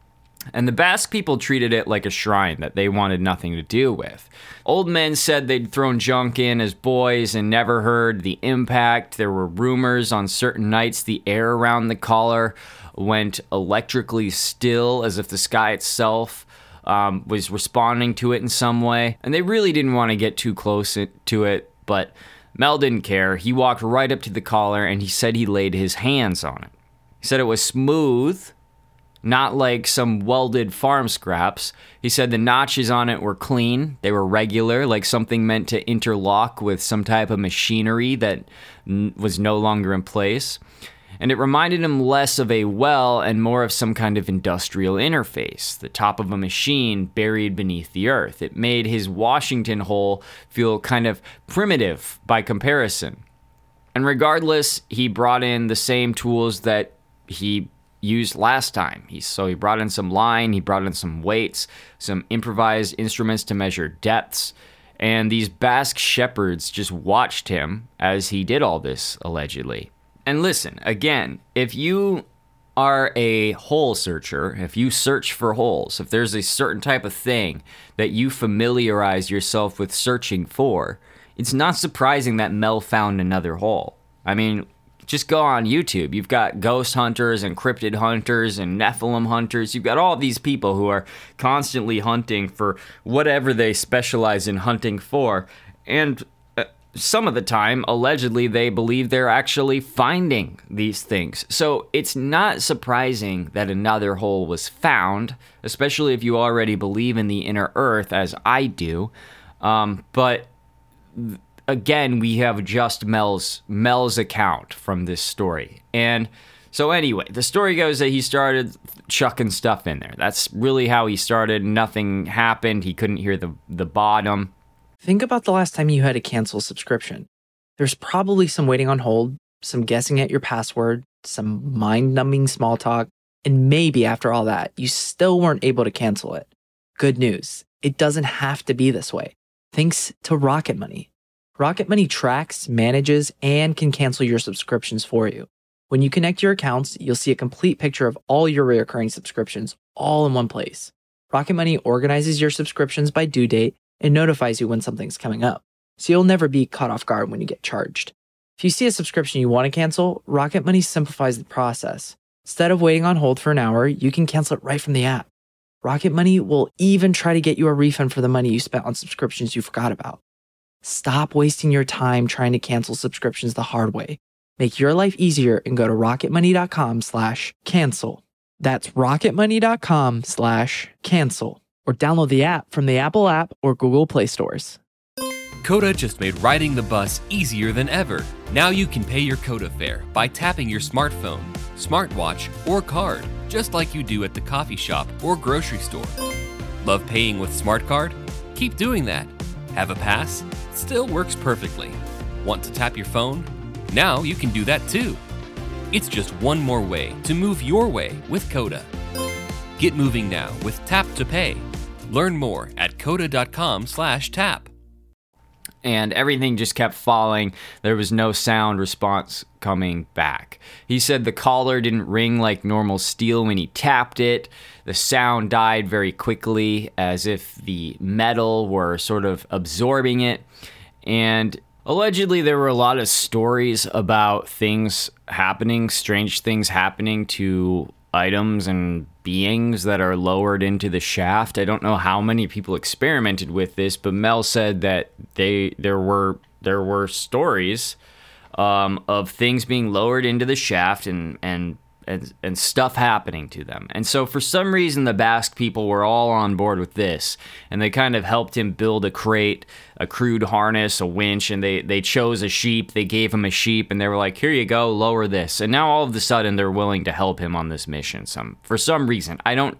And the Basque people treated it like a shrine that they wanted nothing to do with. Old men said they'd thrown junk in as boys and never heard the impact. There were rumors on certain nights the air around the collar went electrically still, as if the sky itself was responding to it in some way. And they really didn't want to get too close to it. But Mel didn't care. He walked right up to the collar, and he said he laid his hands on it. He said it was smooth, not like some welded farm scraps. He said the notches on it were clean. They were regular, like something meant to interlock with some type of machinery that was no longer in place. And it reminded him less of a well and more of some kind of industrial interface, the top of a machine buried beneath the earth. It made his Washington hole feel kind of primitive by comparison. And regardless, he brought in the same tools that he used last time. So he brought in some line, he brought in some weights, some improvised instruments to measure depths, and these Basque shepherds just watched him as he did all this, allegedly. And listen, again, if you are a hole searcher, if you search for holes, if there's a certain type of thing that you familiarize yourself with searching for, it's not surprising that Mel found another hole. I mean, just go on YouTube. You've got ghost hunters and cryptid hunters and Nephilim hunters. You've got all these people who are constantly hunting for whatever they specialize in hunting for. And some of the time, allegedly, they believe they're actually finding these things. So it's not surprising that another hole was found, especially if you already believe in the inner earth, as I do. But again, we have just Mel's account from this story. And so anyway, the story goes that he started chucking stuff in there. That's really how he started. Nothing happened. He couldn't hear the bottom. Think about the last time you had to cancel a subscription. There's probably some waiting on hold, some guessing at your password, some mind-numbing small talk, and maybe after all that, you still weren't able to cancel it. Good news, it doesn't have to be this way. Thanks to Rocket Money. Rocket Money tracks, manages, and can cancel your subscriptions for you. When you connect your accounts, you'll see a complete picture of all your recurring subscriptions all in one place. Rocket Money organizes your subscriptions by due date and notifies you when something's coming up, so you'll never be caught off guard when you get charged. If you see a subscription you want to cancel, Rocket Money simplifies the process. Instead of waiting on hold for an hour, you can cancel it right from the app. Rocket Money will even try to get you a refund for the money you spent on subscriptions you forgot about. Stop wasting your time trying to cancel subscriptions the hard way. Make your life easier and go to rocketmoney.com/cancel. That's rocketmoney.com/cancel or download the app from the Apple app or Google Play stores. Coda just made riding the bus easier than ever. Now you can pay your Coda fare by tapping your smartphone, smartwatch, or card, just like you do at the coffee shop or grocery store. Love paying with Smart Card? Keep doing that. Have a pass? Still works perfectly. Want to tap your phone? Now you can do that too. It's just one more way to move your way with Coda. Get moving now with Tap to Pay. Learn more at coda.com/tap. And everything just kept falling. There was no sound response coming back. He said the collar didn't ring like normal steel when he tapped it. The sound died very quickly, as if the metal were sort of absorbing it. And allegedly, there were a lot of stories about things happening, strange things happening to items and beings that are lowered into the shaft. I don't know how many people experimented with this, but Mel said that there were stories of things being lowered into the shaft and stuff happening to them. And so for some reason, the Basque people were all on board with this, and they kind of helped him build a crate, a crude harness, a winch, and they chose a sheep. They gave him a sheep, and they were like, here you go, lower this. And now all of a sudden, they're willing to help him on this mission for some reason. I don't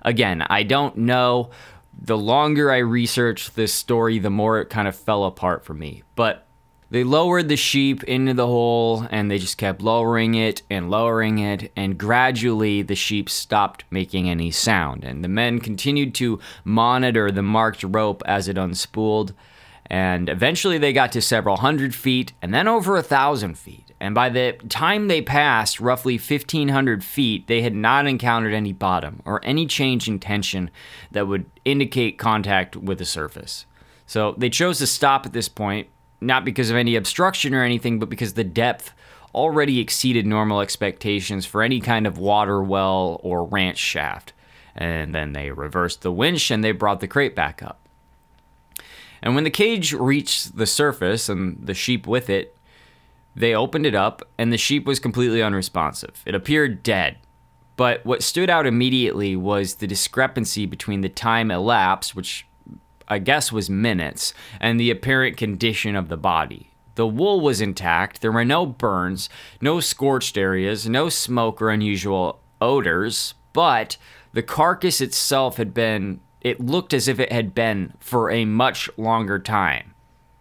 know. The longer I researched this story, the more it kind of fell apart for me. But they lowered the sheep into the hole, and they just kept lowering it, and gradually the sheep stopped making any sound. And the men continued to monitor the marked rope as it unspooled, and eventually they got to several hundred feet, and then over 1,000 feet. And by the time they passed roughly 1,500 feet, they had not encountered any bottom or any change in tension that would indicate contact with the surface. So they chose to stop at this point, not because of any obstruction or anything, but because the depth already exceeded normal expectations for any kind of water well or ranch shaft. And then they reversed the winch and they brought the crate back up. And when the cage reached the surface and the sheep with it, they opened it up and the sheep was completely unresponsive. It appeared dead. But what stood out immediately was the discrepancy between the time elapsed, which I guess was minutes, and the apparent condition of the body. The wool was intact, there were no burns, no scorched areas, no smoke or unusual odors, but the carcass itself it looked as if it had been for a much longer time.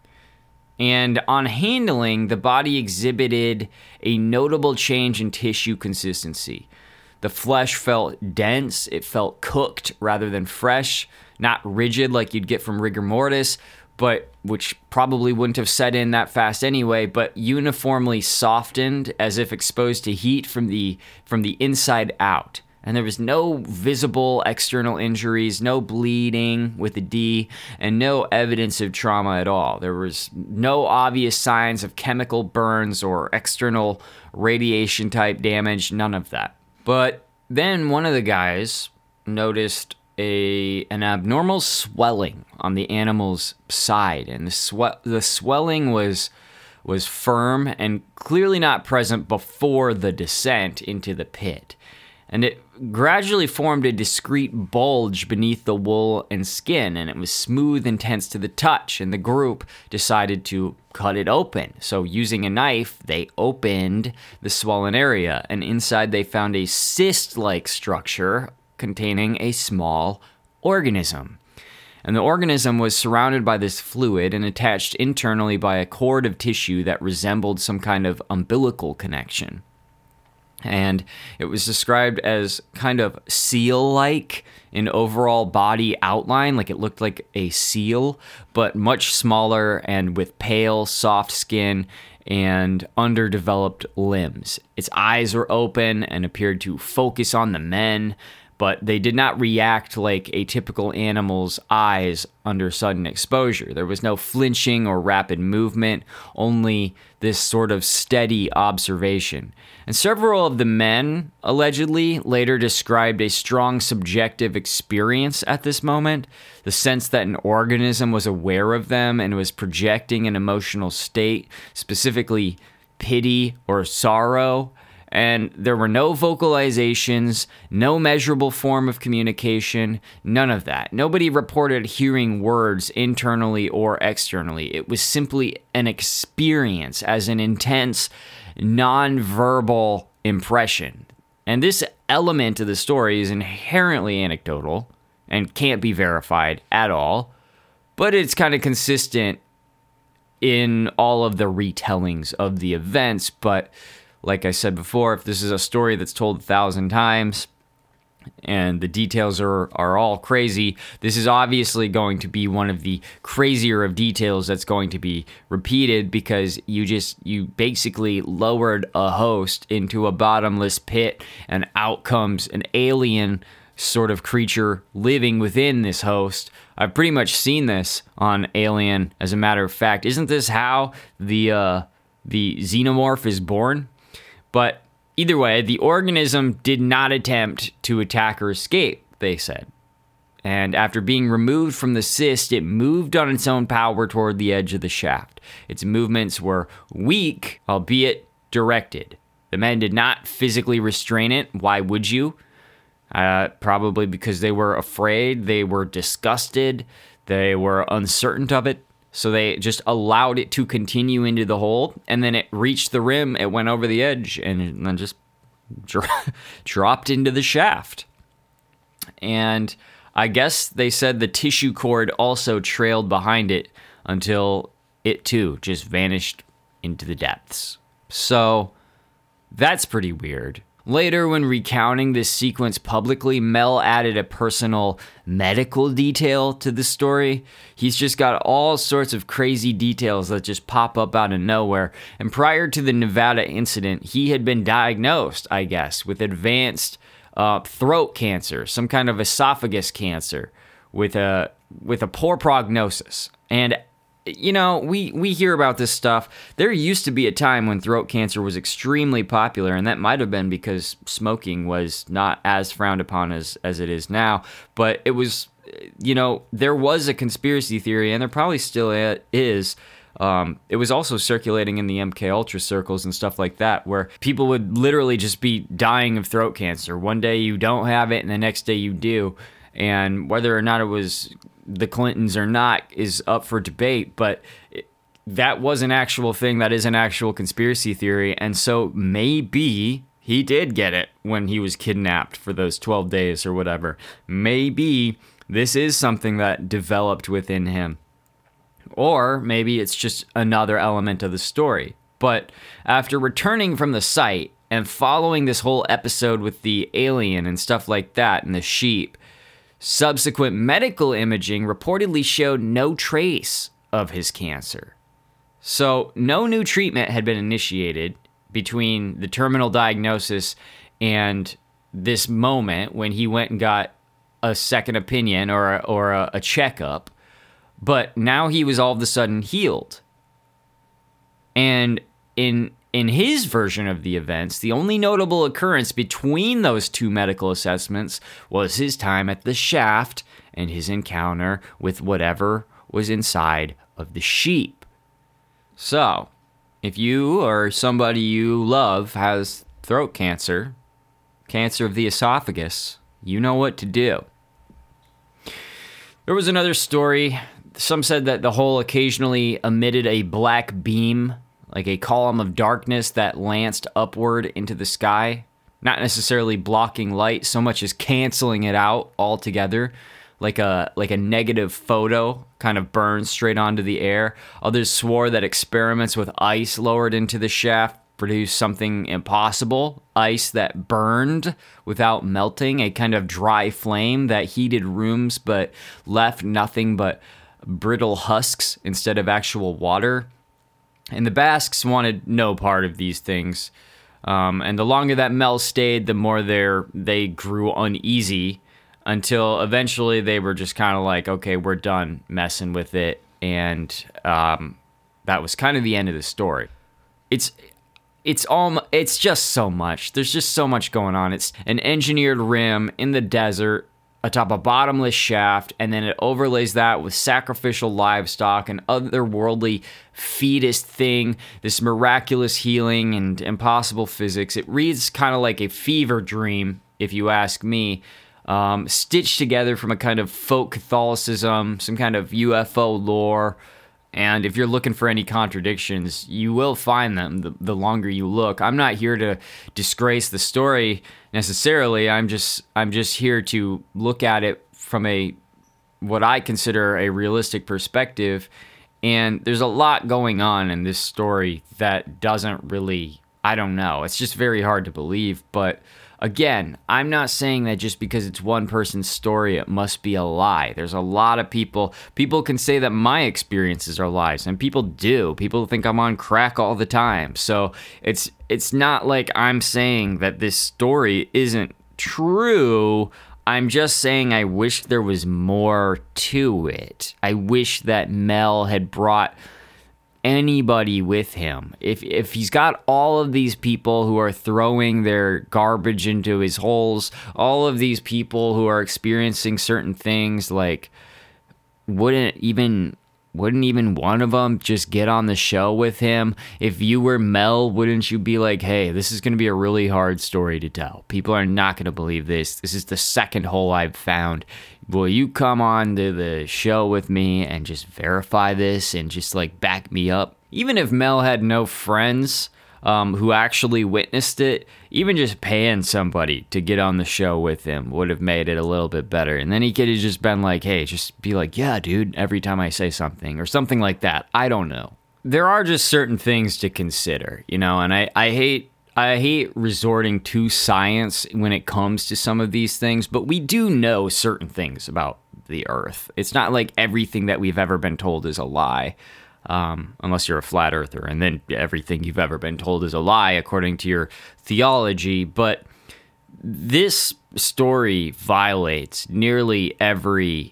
And on handling, the body exhibited a notable change in tissue consistency. The flesh felt dense, it felt cooked rather than fresh, not rigid like you'd get from rigor mortis, but which probably wouldn't have set in that fast anyway, but uniformly softened as if exposed to heat from the inside out. And there was no visible external injuries, no bleeding with a D, and no evidence of trauma at all. There was no obvious signs of chemical burns or external radiation type damage, none of that. But then one of the guys noticed an abnormal swelling on the animal's side, and the swelling was firm and clearly not present before the descent into the pit. And it gradually formed a discrete bulge beneath the wool and skin, and it was smooth and tense to the touch, and the group decided to cut it open. So using a knife, they opened the swollen area, and inside they found a cyst-like structure containing a small organism. And the organism was surrounded by this fluid and attached internally by a cord of tissue that resembled some kind of umbilical connection. And it was described as kind of seal-like in overall body outline, like it looked like a seal, but much smaller and with pale, soft skin and underdeveloped limbs. Its eyes were open and appeared to focus on the men, but they did not react like a typical animal's eyes under sudden exposure. There was no flinching or rapid movement, only this sort of steady observation. And several of the men, allegedly, later described a strong subjective experience at this moment, the sense that an organism was aware of them and was projecting an emotional state, specifically pity or sorrow, And there were no vocalizations, no measurable form of communication, none of that. Nobody reported hearing words internally or externally. It was simply an experience as an intense, nonverbal impression. And this element of the story is inherently anecdotal and can't be verified at all, but it's kind of consistent in all of the retellings of the events. But like I said before, if this is a story that's told 1,000 times and the details are all crazy, this is obviously going to be one of the crazier of details that's going to be repeated, because you basically lowered a host into a bottomless pit and out comes an alien sort of creature living within this host. I've pretty much seen this on Alien, as a matter of fact. Isn't this how the xenomorph is born? But either way, the organism did not attempt to attack or escape, they said. And after being removed from the cyst, it moved on its own power toward the edge of the shaft. Its movements were weak, albeit directed. The men did not physically restrain it. Why would you? Probably because they were afraid, they were disgusted, they were uncertain of it. So they just allowed it to continue into the hole, and then it reached the rim, it went over the edge, and then just dropped into the shaft. And I guess they said the tissue cord also trailed behind it until it too just vanished into the depths. So that's pretty weird. Later, when recounting this sequence publicly, Mel added a personal medical detail to the story. He's just got all sorts of crazy details that just pop up out of nowhere. And prior to the Nevada incident, he had been diagnosed, I guess, with advanced throat cancer, some kind of esophagus cancer, with a poor prognosis. And you know, we hear about this stuff. There used to be a time when throat cancer was extremely popular, and that might have been because smoking was not as frowned upon as it is now. But it was, you know, there was a conspiracy theory, and there probably still is. It was also circulating in the MK Ultra circles and stuff like that, where people would literally just be dying of throat cancer. One day you don't have it, and the next day you do. And whether or not it was the Clintons or not is up for debate, but that was an actual thing. That is an actual conspiracy theory. And so maybe he did get it when he was kidnapped for those 12 days or whatever. Maybe this is something that developed within him. Or maybe it's just another element of the story. But after returning from the site and following this whole episode with the alien and stuff like that and the sheep, subsequent medical imaging reportedly showed no trace of his cancer. So no new treatment had been initiated between the terminal diagnosis and this moment when he went and got a second opinion or a checkup. But now he was all of a sudden healed. And in his version of the events, the only notable occurrence between those two medical assessments was his time at the shaft and his encounter with whatever was inside of the sheep. So, if you or somebody you love has throat cancer, cancer of the esophagus, you know what to do. There was another story. Some said that the hole occasionally emitted a black beam, like a column of darkness that lanced upward into the sky, not necessarily blocking light so much as canceling it out altogether, like a negative photo kind of burns straight onto the air. Others swore that experiments with ice lowered into the shaft produced something impossible, ice that burned without melting, a kind of dry flame that heated rooms but left nothing but brittle husks instead of actual water. And the Basques wanted no part of these things. And the longer that Mel stayed, the more they grew uneasy, until eventually they were just kind of like, okay, we're done messing with it. And that was kind of the end of the story. It's just so much. There's just so much going on. It's an engineered rim in the desert. atop a bottomless shaft, and then it overlays that with sacrificial livestock and otherworldly fetus thing, this miraculous healing and impossible physics. It reads kind of like a fever dream, if you ask me, stitched together from a kind of folk Catholicism, some kind of UFO lore. And if you're looking for any contradictions, you will find them the longer you look. I'm not here to disgrace the story necessarily. I'm just here to look at it from what I consider a realistic perspective. And there's a lot going on in this story that doesn't really, I don't know. It's just very hard to believe. But again, I'm not saying that just because it's one person's story, it must be a lie. There's a lot of people can say that my experiences are lies, and people do. People think I'm on crack all the time. So it's not like I'm saying that this story isn't true. I'm just saying I wish there was more to it. I wish that Mel had brought anybody with him. If he's got all of these people who are throwing their garbage into his holes, all of these people who are experiencing certain things, like wouldn't even one of them just get on the show with him? If you were Mel, wouldn't you be like, hey, this is going to be a really hard story to tell. People are not going to believe this. This is the second hole I've found. Will you come on to the show with me and just verify this and just like back me up? Even if Mel had no friends who actually witnessed it, even just paying somebody to get on the show with him would have made it a little bit better. And then he could have just been like, hey, just be like, yeah, dude, every time I say something or something like that. I don't know. There are just certain things to consider, and I hate resorting to science when it comes to some of these things, but we do know certain things about the Earth. It's not like everything that we've ever been told is a lie. Unless you're a flat earther, and then everything you've ever been told is a lie according to your theology. But this story violates nearly every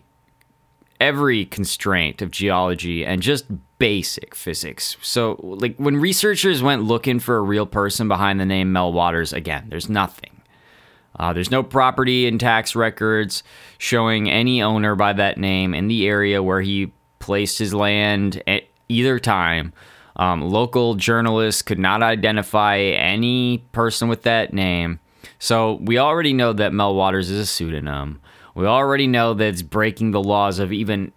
constraint of geology and just basic physics. So, like, when researchers went looking for a real person behind the name Mel Waters, again, there's nothing. There's no property and tax records showing any owner by that name in the area where he placed his land at either time. Local journalists could not identify any person with that name. So we already know that Mel Waters is a pseudonym. We already know that it's breaking the laws of even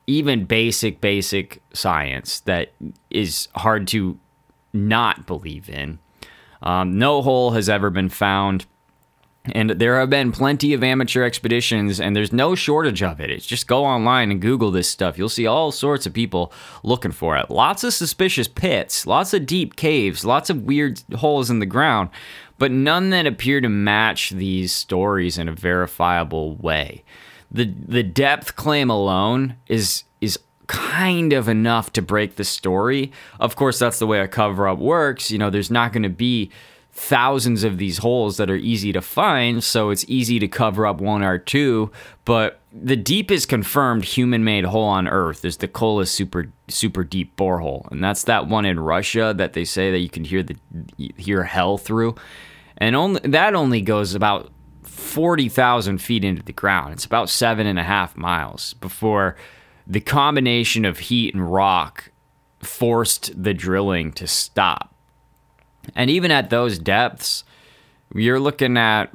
basic science that is hard to not believe in. No hole has ever been found. And there have been plenty of amateur expeditions, and there's no shortage of it. It's just go online and Google this stuff. You'll see all sorts of people looking for it. Lots of suspicious pits, lots of deep caves, lots of weird holes in the ground, but none that appear to match these stories in a verifiable way. The depth claim alone is kind of enough to break the story. Of course, that's the way a cover-up works. There's not going to be thousands of these holes that are easy to find, so it's easy to cover up one or two. But the deepest confirmed human-made hole on Earth is the Kola super deep borehole, and that's that one in Russia that they say that you can hear hell through, and only goes about 40,000 feet into the ground. It's about 7.5 miles before the combination of heat and rock forced the drilling to stop. And even at those depths, you're looking at,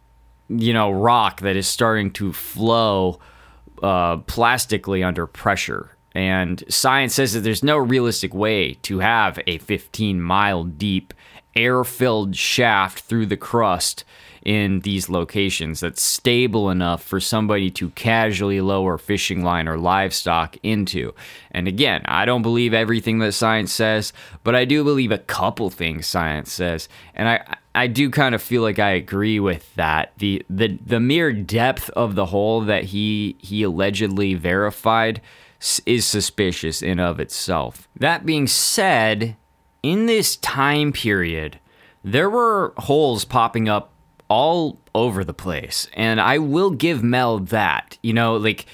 rock that is starting to flow plastically under pressure. And science says that there's no realistic way to have a 15-mile deep, air-filled shaft through the crust in these locations that's stable enough for somebody to casually lower fishing line or livestock into. And again, I don't believe everything that science says, but I do believe a couple things science says. And I do kind of feel like I agree with that. The mere depth of the hole that he allegedly verified is suspicious in of itself. That being said, in this time period, there were holes popping up all over the place, and I will give Mel that.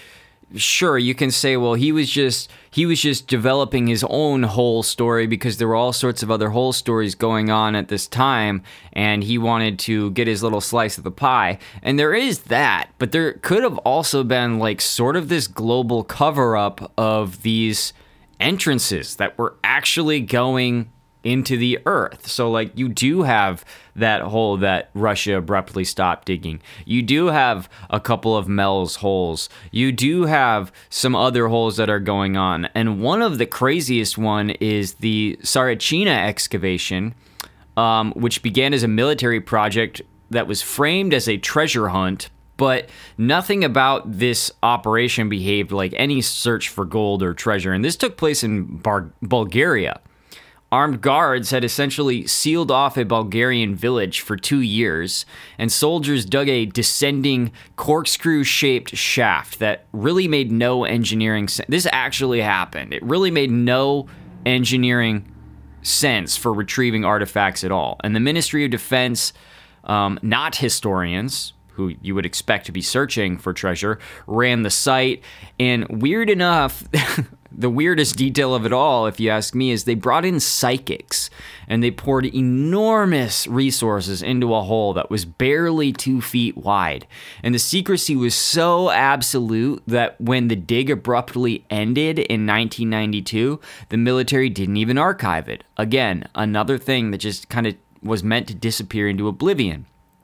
sure, you can say, well, he was just developing his own whole story because there were all sorts of other whole stories going on at this time, and he wanted to get his little slice of the pie. And there is that, but there could have also been like sort of this global cover-up of these entrances that were actually going into the earth. So like you do have that hole that Russia abruptly stopped digging. You do have a couple of Mel's holes. You do have some other holes that are going on. And one of the craziest one is the Sarachina excavation, which began as a military project that was framed as a treasure hunt. But nothing about this operation behaved like any search for gold or treasure. And this took place in Bulgaria. Armed guards had essentially sealed off a Bulgarian village for 2 years, and soldiers dug a descending corkscrew-shaped shaft that really made no engineering sense. This actually happened. It really made no engineering sense for retrieving artifacts at all. And the Ministry of Defense, not historians, who you would expect to be searching for treasure, ran the site. And weird enough... The weirdest detail of it all, if you ask me, is they brought in psychics and they poured enormous resources into a hole that was barely 2 feet wide. And the secrecy was so absolute that when the dig abruptly ended in 1992, the military didn't even archive it. Again, another thing that just kind of was meant to disappear into oblivion.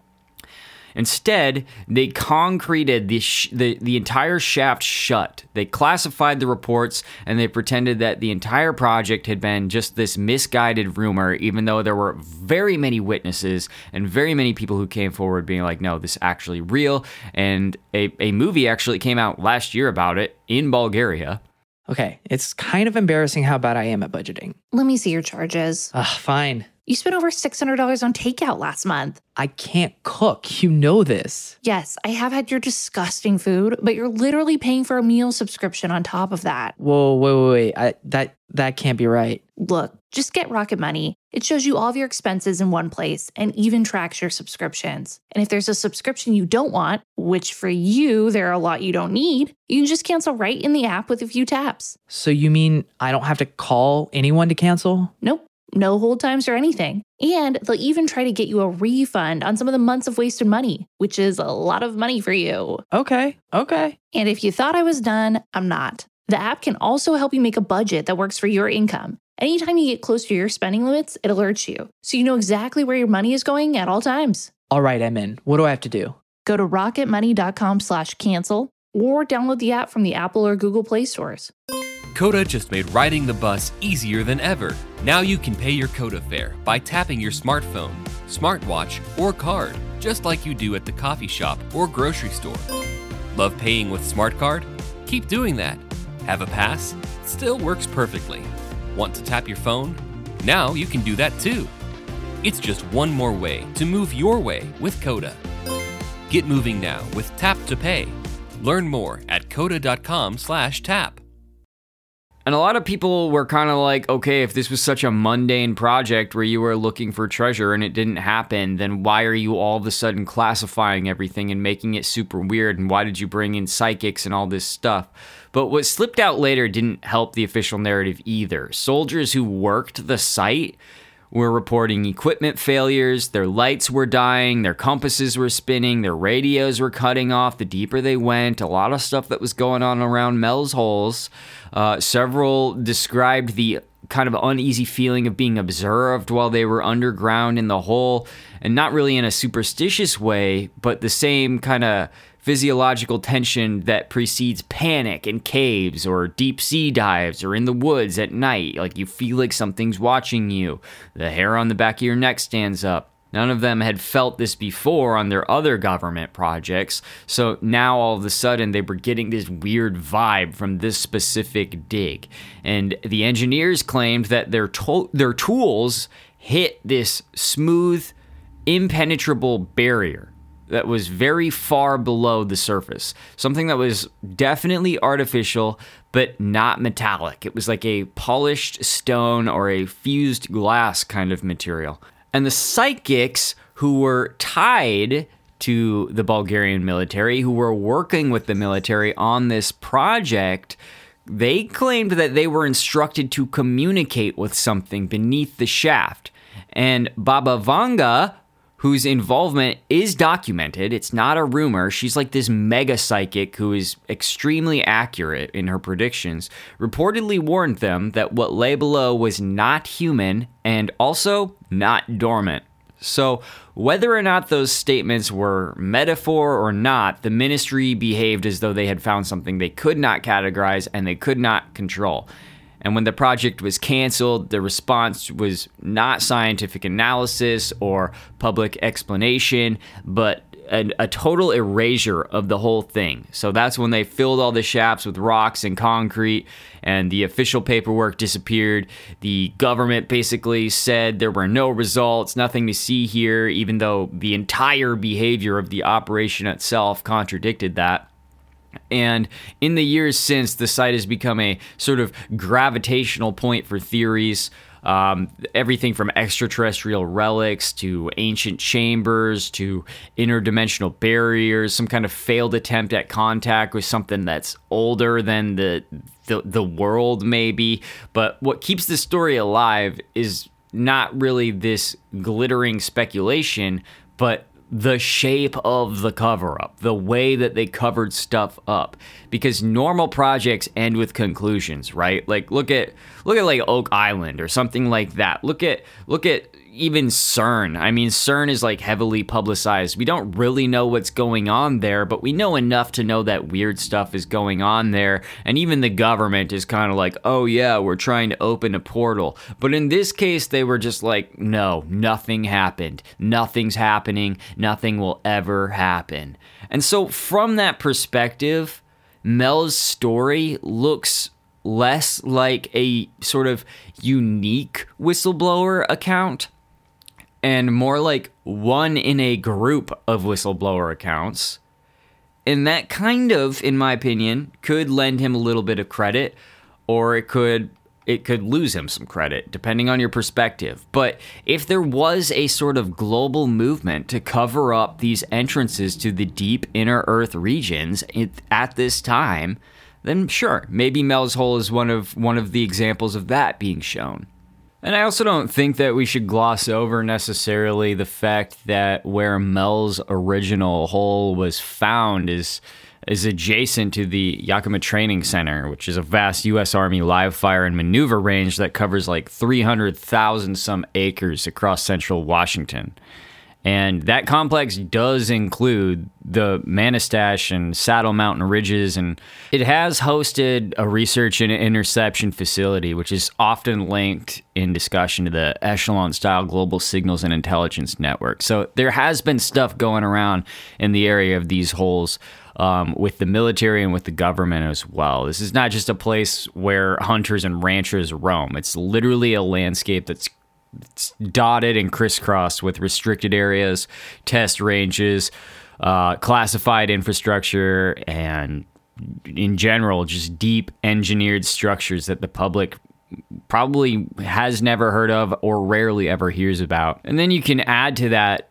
Instead, they concreted the entire shaft shut. They classified the reports, and they pretended that the entire project had been just this misguided rumor, even though there were very many witnesses and very many people who came forward being like, no, this is actually real. And a movie actually came out last year about it in Bulgaria. Okay, it's kind of embarrassing how bad I am at budgeting. Let me see your charges. Fine. You spent over $600 on takeout last month. I can't cook. You know this. Yes, I have had your disgusting food, but you're literally paying for a meal subscription on top of that. Whoa, wait. That can't be right. Look, just get Rocket Money. It shows you all of your expenses in one place and even tracks your subscriptions. And if there's a subscription you don't want, which for you, there are a lot you don't need, you can just cancel right in the app with a few taps. So you mean I don't have to call anyone to cancel? Nope. No hold times or anything. And they'll even try to get you a refund on some of the months of wasted money, which is a lot of money for you. Okay. And if you thought I was done, I'm not. The app can also help you make a budget that works for your income. Anytime you get close to your spending limits, it alerts you, so you know exactly where your money is going at all times. All right, I'm in. What do I have to do? Go to rocketmoney.com/cancel or download the app from the Apple or Google Play stores. Coda just made riding the bus easier than ever. Now you can pay your Coda fare by tapping your smartphone, smartwatch, or card, just like you do at the coffee shop or grocery store. Love paying with Smart Card? Keep doing that. Have a pass? Still works perfectly. Want to tap your phone? Now you can do that too. It's just one more way to move your way with Coda. Get moving now with Tap to Pay. Learn more at coda.com/tap. And a lot of people were kind of like, okay, if this was such a mundane project where you were looking for treasure and it didn't happen, then why are you all of a sudden classifying everything and making it super weird? And why did you bring in psychics and all this stuff? But what slipped out later didn't help the official narrative either. Soldiers who worked the site were reporting equipment failures, their lights were dying, their compasses were spinning, their radios were cutting off the deeper they went, a lot of stuff that was going on around Mel's holes. Several described the kind of uneasy feeling of being observed while they were underground in the hole, and not really in a superstitious way, but the same kind of physiological tension that precedes panic in caves or deep sea dives or in the woods at night. Like you feel like something's watching you. The hair on the back of your neck stands up. None of them had felt this before on their other government projects, so now all of a sudden they were getting this weird vibe from this specific dig. And the engineers claimed that their tools hit this smooth, impenetrable barrier that was very far below the surface. Something that was definitely artificial, but not metallic. It was like a polished stone or a fused glass kind of material. And the psychics who were tied to the Bulgarian military who were working with the military on this project. They claimed that they were instructed to communicate with something beneath the shaft. And Baba Vanga, whose involvement is documented, it's not a rumor, she's like this mega psychic who is extremely accurate in her predictions, reportedly warned them that what lay below was not human and also not dormant. So whether or not those statements were metaphor or not, the ministry behaved as though they had found something they could not categorize and they could not control. And when the project was canceled, the response was not scientific analysis or public explanation, but a total erasure of the whole thing. So that's when they filled all the shafts with rocks and concrete, and the official paperwork disappeared. The government basically said there were no results, nothing to see here, even though the entire behavior of the operation itself contradicted that. And in the years since, the site has become a sort of gravitational point for theories. Everything from extraterrestrial relics to ancient chambers to interdimensional barriers, some kind of failed attempt at contact with something that's older than the world, maybe. But what keeps the story alive is not really this glittering speculation, but the shape of the cover-up, the way that they covered stuff up. Because normal projects end with conclusions, right? Like look at like Oak Island or something like that. Look at even CERN. I mean, CERN is like heavily publicized. We don't really know what's going on there, but we know enough to know that weird stuff is going on there. And even the government is kind of like, oh yeah, we're trying to open a portal. But in this case, they were just like, no, nothing happened. Nothing's happening. Nothing will ever happen. And so from that perspective, Mel's story looks less like a sort of unique whistleblower account and more like one in a group of whistleblower accounts. And that kind of, in my opinion, could lend him a little bit of credit, or it could lose him some credit, depending on your perspective. But if there was a sort of global movement to cover up these entrances to the deep inner Earth regions at this time, then sure, maybe Mel's Hole is one of the examples of that being shown. And I also don't think that we should gloss over necessarily the fact that where Mel's original hole was found is adjacent to the Yakima Training Center, which is a vast U.S. Army live fire and maneuver range that covers like 300,000 some acres across central Washington. And that complex does include the Manistash and Saddle Mountain Ridges, and it has hosted a research and interception facility, which is often linked in discussion to the Echelon-style Global Signals and Intelligence Network. So there has been stuff going around in the area of these holes with the military and with the government as well. This is not just a place where hunters and ranchers roam. It's literally a landscape that's dotted and crisscrossed with restricted areas, test ranges, classified infrastructure, and in general, just deep engineered structures that the public probably has never heard of or rarely ever hears about. And then you can add to that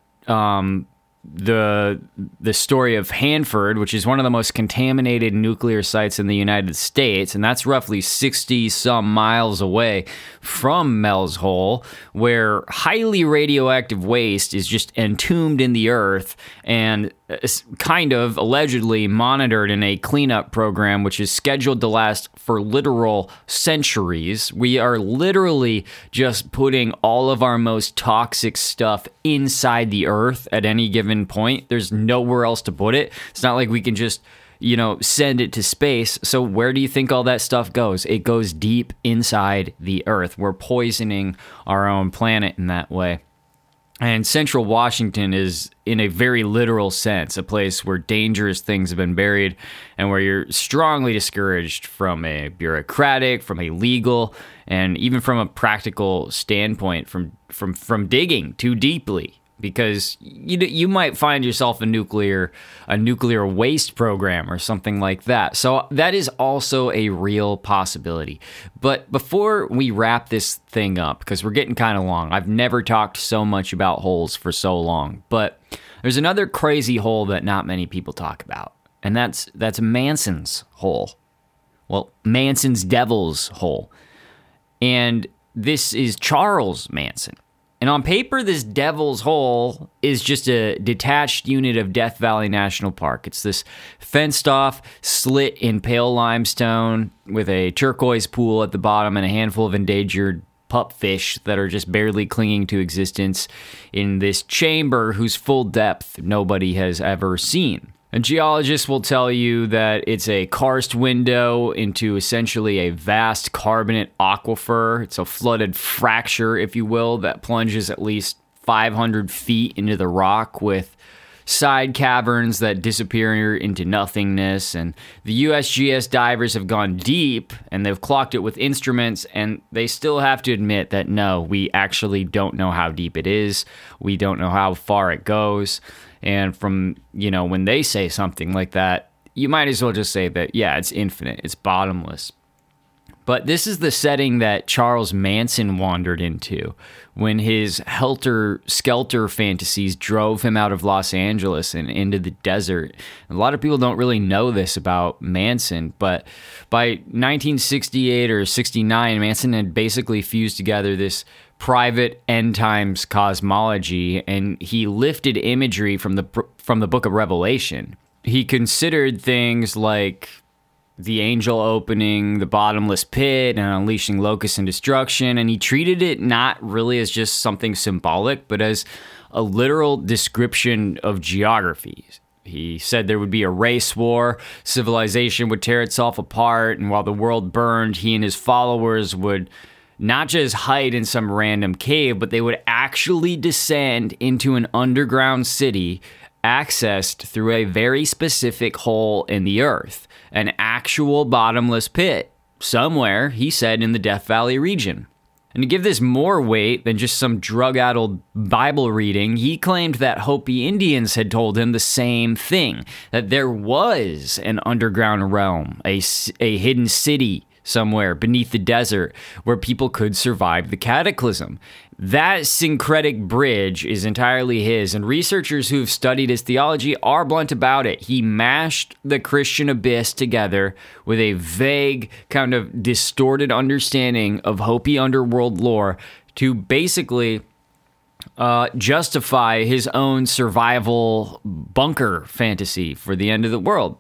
the story of Hanford, which is one of the most contaminated nuclear sites in the United States, and that's roughly 60 some miles away from Mel's Hole, where highly radioactive waste is just entombed in the earth and kind of allegedly monitored in a cleanup program which is scheduled to last for literal centuries. We are literally just putting all of our most toxic stuff inside the earth at any given point. There's nowhere else to put it. It's not like we can just, send it to space. So where do you think all that stuff goes? It goes deep inside the earth. We're poisoning our own planet in that way. And central Washington is, in a very literal sense, a place where dangerous things have been buried and where you're strongly discouraged from a bureaucratic, from a legal, and even from a practical standpoint from digging too deeply. Because you might find yourself a nuclear waste program or something like that. So that is also a real possibility. But before we wrap this thing up, because we're getting kind of long, I've never talked so much about holes for so long, but There's another crazy hole that not many people talk about, and that's Manson's hole. Well, Manson's Devil's Hole. And this is Charles Manson. And on paper, this Devil's Hole is just a detached unit of Death Valley National Park. It's this fenced-off slit in pale limestone with a turquoise pool at the bottom and a handful of endangered pupfish that are just barely clinging to existence in this chamber whose full depth nobody has ever seen. And geologists will tell you that it's a karst window into essentially a vast carbonate aquifer. It's a flooded fracture, if you will, that plunges at least 500 feet into the rock with side caverns that disappear into nothingness. And the USGS divers have gone deep, and they've clocked it with instruments, and they still have to admit that, no, we actually don't know how deep it is. We don't know how far it goes. And from, when they say something like that, you might as well just say that, yeah, it's infinite, it's bottomless. But this is the setting that Charles Manson wandered into when his helter-skelter fantasies drove him out of Los Angeles and into the desert. A lot of people don't really know this about Manson, but by 1968 or 69, Manson had basically fused together this private end times cosmology, and he lifted imagery from the book of Revelation. He considered things like the angel opening the bottomless pit and unleashing locusts and destruction, and he treated it not really as just something symbolic, but as a literal description of geography. He said there would be a race war, civilization would tear itself apart, and while the world burned, he and his followers would not just hide in some random cave, but they would actually descend into an underground city accessed through a very specific hole in the earth, an actual bottomless pit, somewhere, he said, in the Death Valley region. And to give this more weight than just some drug-addled Bible reading, he claimed that Hopi Indians had told him the same thing, that there was an underground realm, a hidden city somewhere beneath the desert where people could survive the cataclysm. That syncretic bridge is entirely his, and researchers who've studied his theology are blunt about it. He mashed the Christian abyss together with a vague, kind of distorted understanding of Hopi underworld lore to basically justify his own survival bunker fantasy for the end of the world.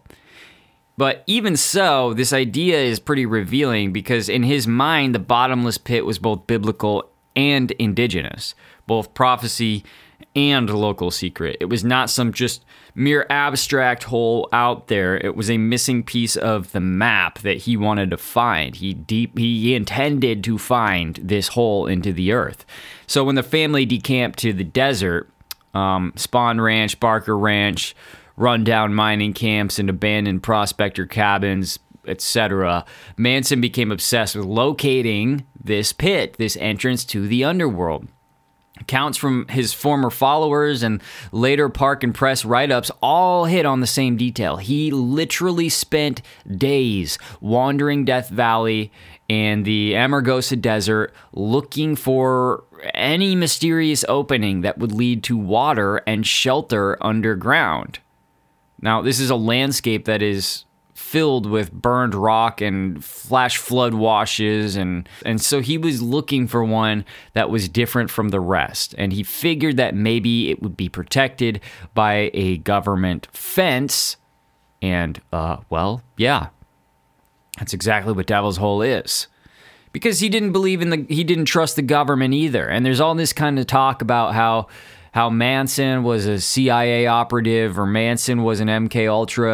But even so, this idea is pretty revealing because in his mind, the bottomless pit was both biblical and indigenous, both prophecy and local secret. It was not some just mere abstract hole out there. It was a missing piece of the map that he wanted to find. He intended to find this hole into the earth. So when the family decamped to the desert, Spahn Ranch, Barker Ranch, rundown mining camps and abandoned prospector cabins, etc., Manson became obsessed with locating this pit, this entrance to the underworld. Accounts from his former followers and later Park and Press write-ups all hit on the same detail. He literally spent days wandering Death Valley and the Amargosa Desert looking for any mysterious opening that would lead to water and shelter underground. Now, this is a landscape that is filled with burned rock and flash flood washes, and so he was looking for one that was different from the rest, and he figured that maybe it would be protected by a government fence, and, yeah, that's exactly what Devil's Hole is. Because he didn't trust the government either, and there's all this kind of talk about how Manson was a CIA operative or Manson was an MK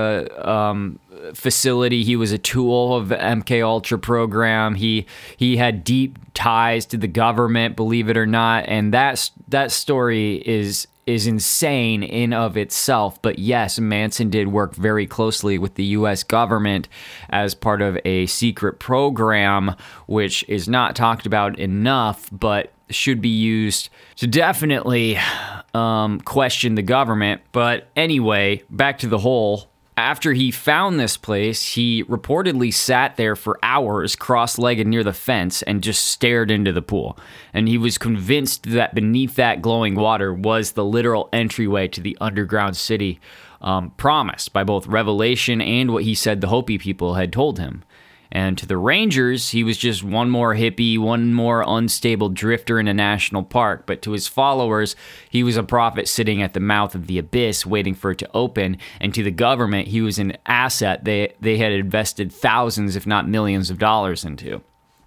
Ultra facility. He was a tool of the MK Ultra program. He had deep ties to the government, believe it or not. And that story is insane in of itself. But yes, Manson did work very closely with the U.S. government as part of a secret program, which is not talked about enough, but should be used to definitely question the government. But anyway, back to the hole. After he found this place, he reportedly sat there for hours cross-legged near the fence and just stared into the pool. And he was convinced that beneath that glowing water was the literal entryway to the underground city promised by both Revelation and what he said the Hopi people had told him. And to the Rangers, he was just one more hippie, one more unstable drifter in a national park. But to his followers, he was a prophet sitting at the mouth of the abyss waiting for it to open. And to the government, he was an asset they had invested thousands, if not millions of dollars into.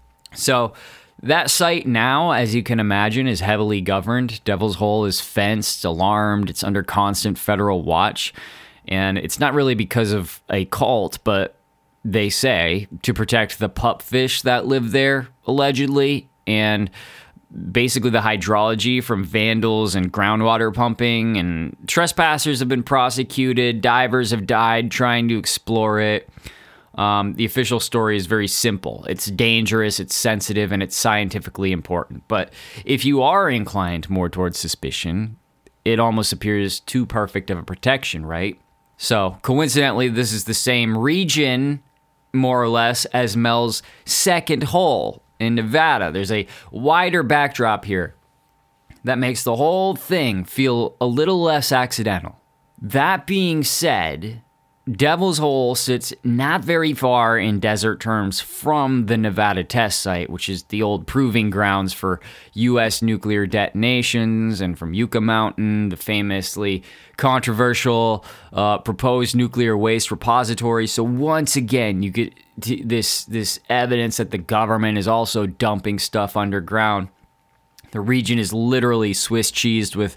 So that site now, as you can imagine, is heavily governed. Devil's Hole is fenced, alarmed. It's under constant federal watch. And it's not really because of a cult, but they say to protect the pupfish that live there, allegedly, and basically the hydrology from vandals and groundwater pumping, and trespassers have been prosecuted, divers have died trying to explore it. The official story is very simple. It's dangerous, it's sensitive, and it's scientifically important. But if you are inclined more towards suspicion, it almost appears too perfect of a protection, right? So, coincidentally, this is the same region, more or less, as Mel's second hole in Nevada. There's a wider backdrop here that makes the whole thing feel a little less accidental. That being said, Devil's Hole sits not very far in desert terms from the Nevada test site, which is the old proving grounds for U.S. nuclear detonations, and from Yucca Mountain, the famously controversial proposed nuclear waste repository. So once again, you get this evidence that the government is also dumping stuff underground. The region is literally Swiss cheesed with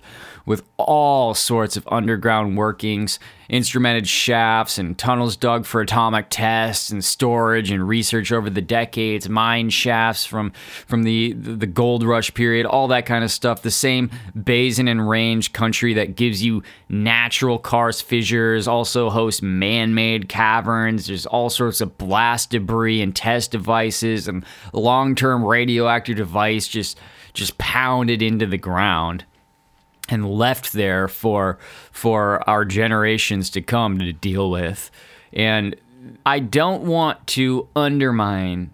all sorts of underground workings, instrumented shafts and tunnels dug for atomic tests and storage and research over the decades, mine shafts from the gold rush period, all that kind of stuff. The same basin and range country that gives you natural karst fissures also hosts man-made caverns. There's all sorts of blast debris and test devices and long-term radioactive device just pounded into the ground and left there for our generations to come to deal with. And I don't want to undermine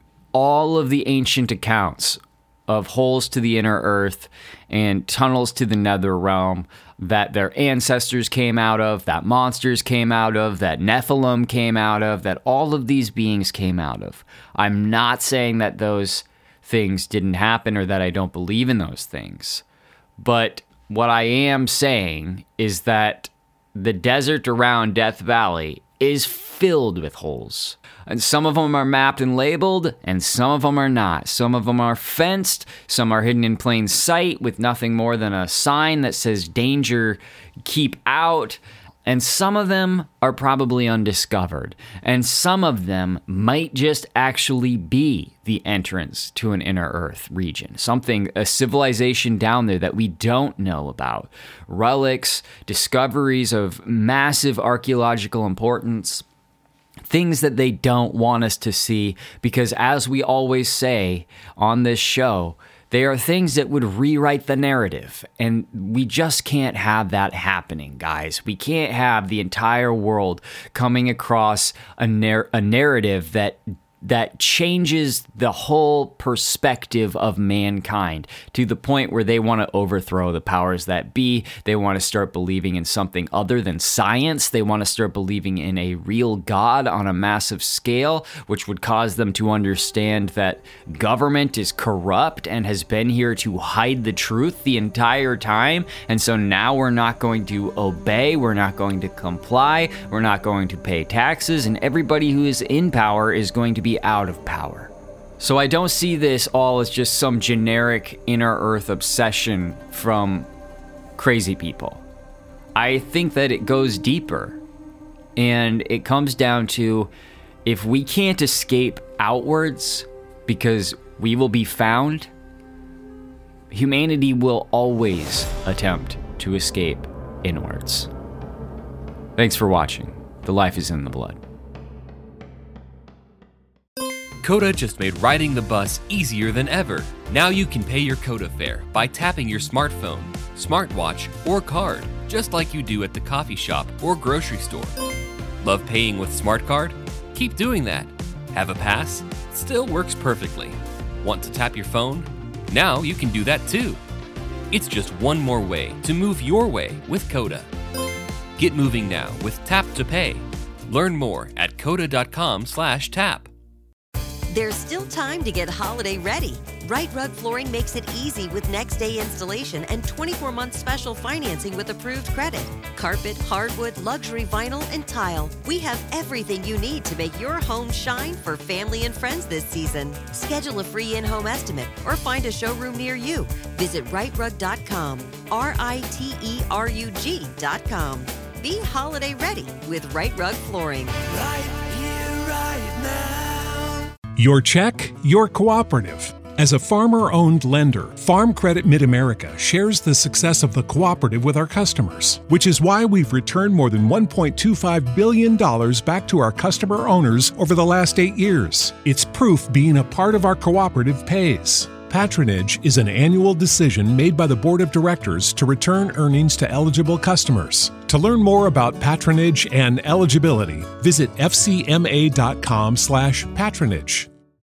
all of the ancient accounts of holes to the inner earth and tunnels to the nether realm that their ancestors came out of, that monsters came out of, that Nephilim came out of, that all of these beings came out of. I'm not saying that those things didn't happen or that I don't believe in those things. But what I am saying is that the desert around Death Valley is filled with holes. And some of them are mapped and labeled, and some of them are not. Some of them are fenced, some are hidden in plain sight with nothing more than a sign that says danger, keep out. And some of them are probably undiscovered. And some of them might just actually be the entrance to an inner earth region. A civilization down there that we don't know about. Relics, discoveries of massive archaeological importance. Things that they don't want us to see because, as we always say on this show, they are things that would rewrite the narrative, and we just can't have that happening, guys. We can't have the entire world coming across a narrative that changes the whole perspective of mankind to the point where they want to overthrow the powers that be. They want to start believing in something other than science. They want to start believing in a real God on a massive scale, which would cause them to understand that government is corrupt and has been here to hide the truth the entire time. And so now we're not going to obey. We're not going to comply. We're not going to pay taxes. And everybody who is in power is going to be out of power. So I don't see this all as just some generic inner earth obsession from crazy people. I think that it goes deeper, and it comes down to, if we can't escape outwards because we will be found, humanity will always attempt to escape inwards. Thanks for watching. The life is in the blood. Coda just made riding the bus easier than ever. Now you can pay your Coda fare by tapping your smartphone, smartwatch, or card, just like you do at the coffee shop or grocery store. Love paying with Smart Card? Keep doing that. Have a pass? Still works perfectly. Want to tap your phone? Now you can do that too. It's just one more way to move your way with Coda. Get moving now with Tap to Pay. Learn more at coda.com/tap. There's still time to get holiday ready. Right Rug Flooring makes it easy with next day installation and 24-month special financing with approved credit. Carpet, hardwood, luxury vinyl, and tile. We have everything you need to make your home shine for family and friends this season. Schedule a free in-home estimate or find a showroom near you. Visit rightrug.com, RITERUG.com. Be holiday ready with Right Rug Flooring. Right here, right now. Your check, your cooperative. As a farmer-owned lender, Farm Credit Mid-America shares the success of the cooperative with our customers, which is why we've returned more than $1.25 billion back to our customer owners over the last 8 years. It's proof being a part of our cooperative pays. Patronage is an annual decision made by the Board of Directors to return earnings to eligible customers. To learn more about patronage and eligibility, visit fcma.com/patronage.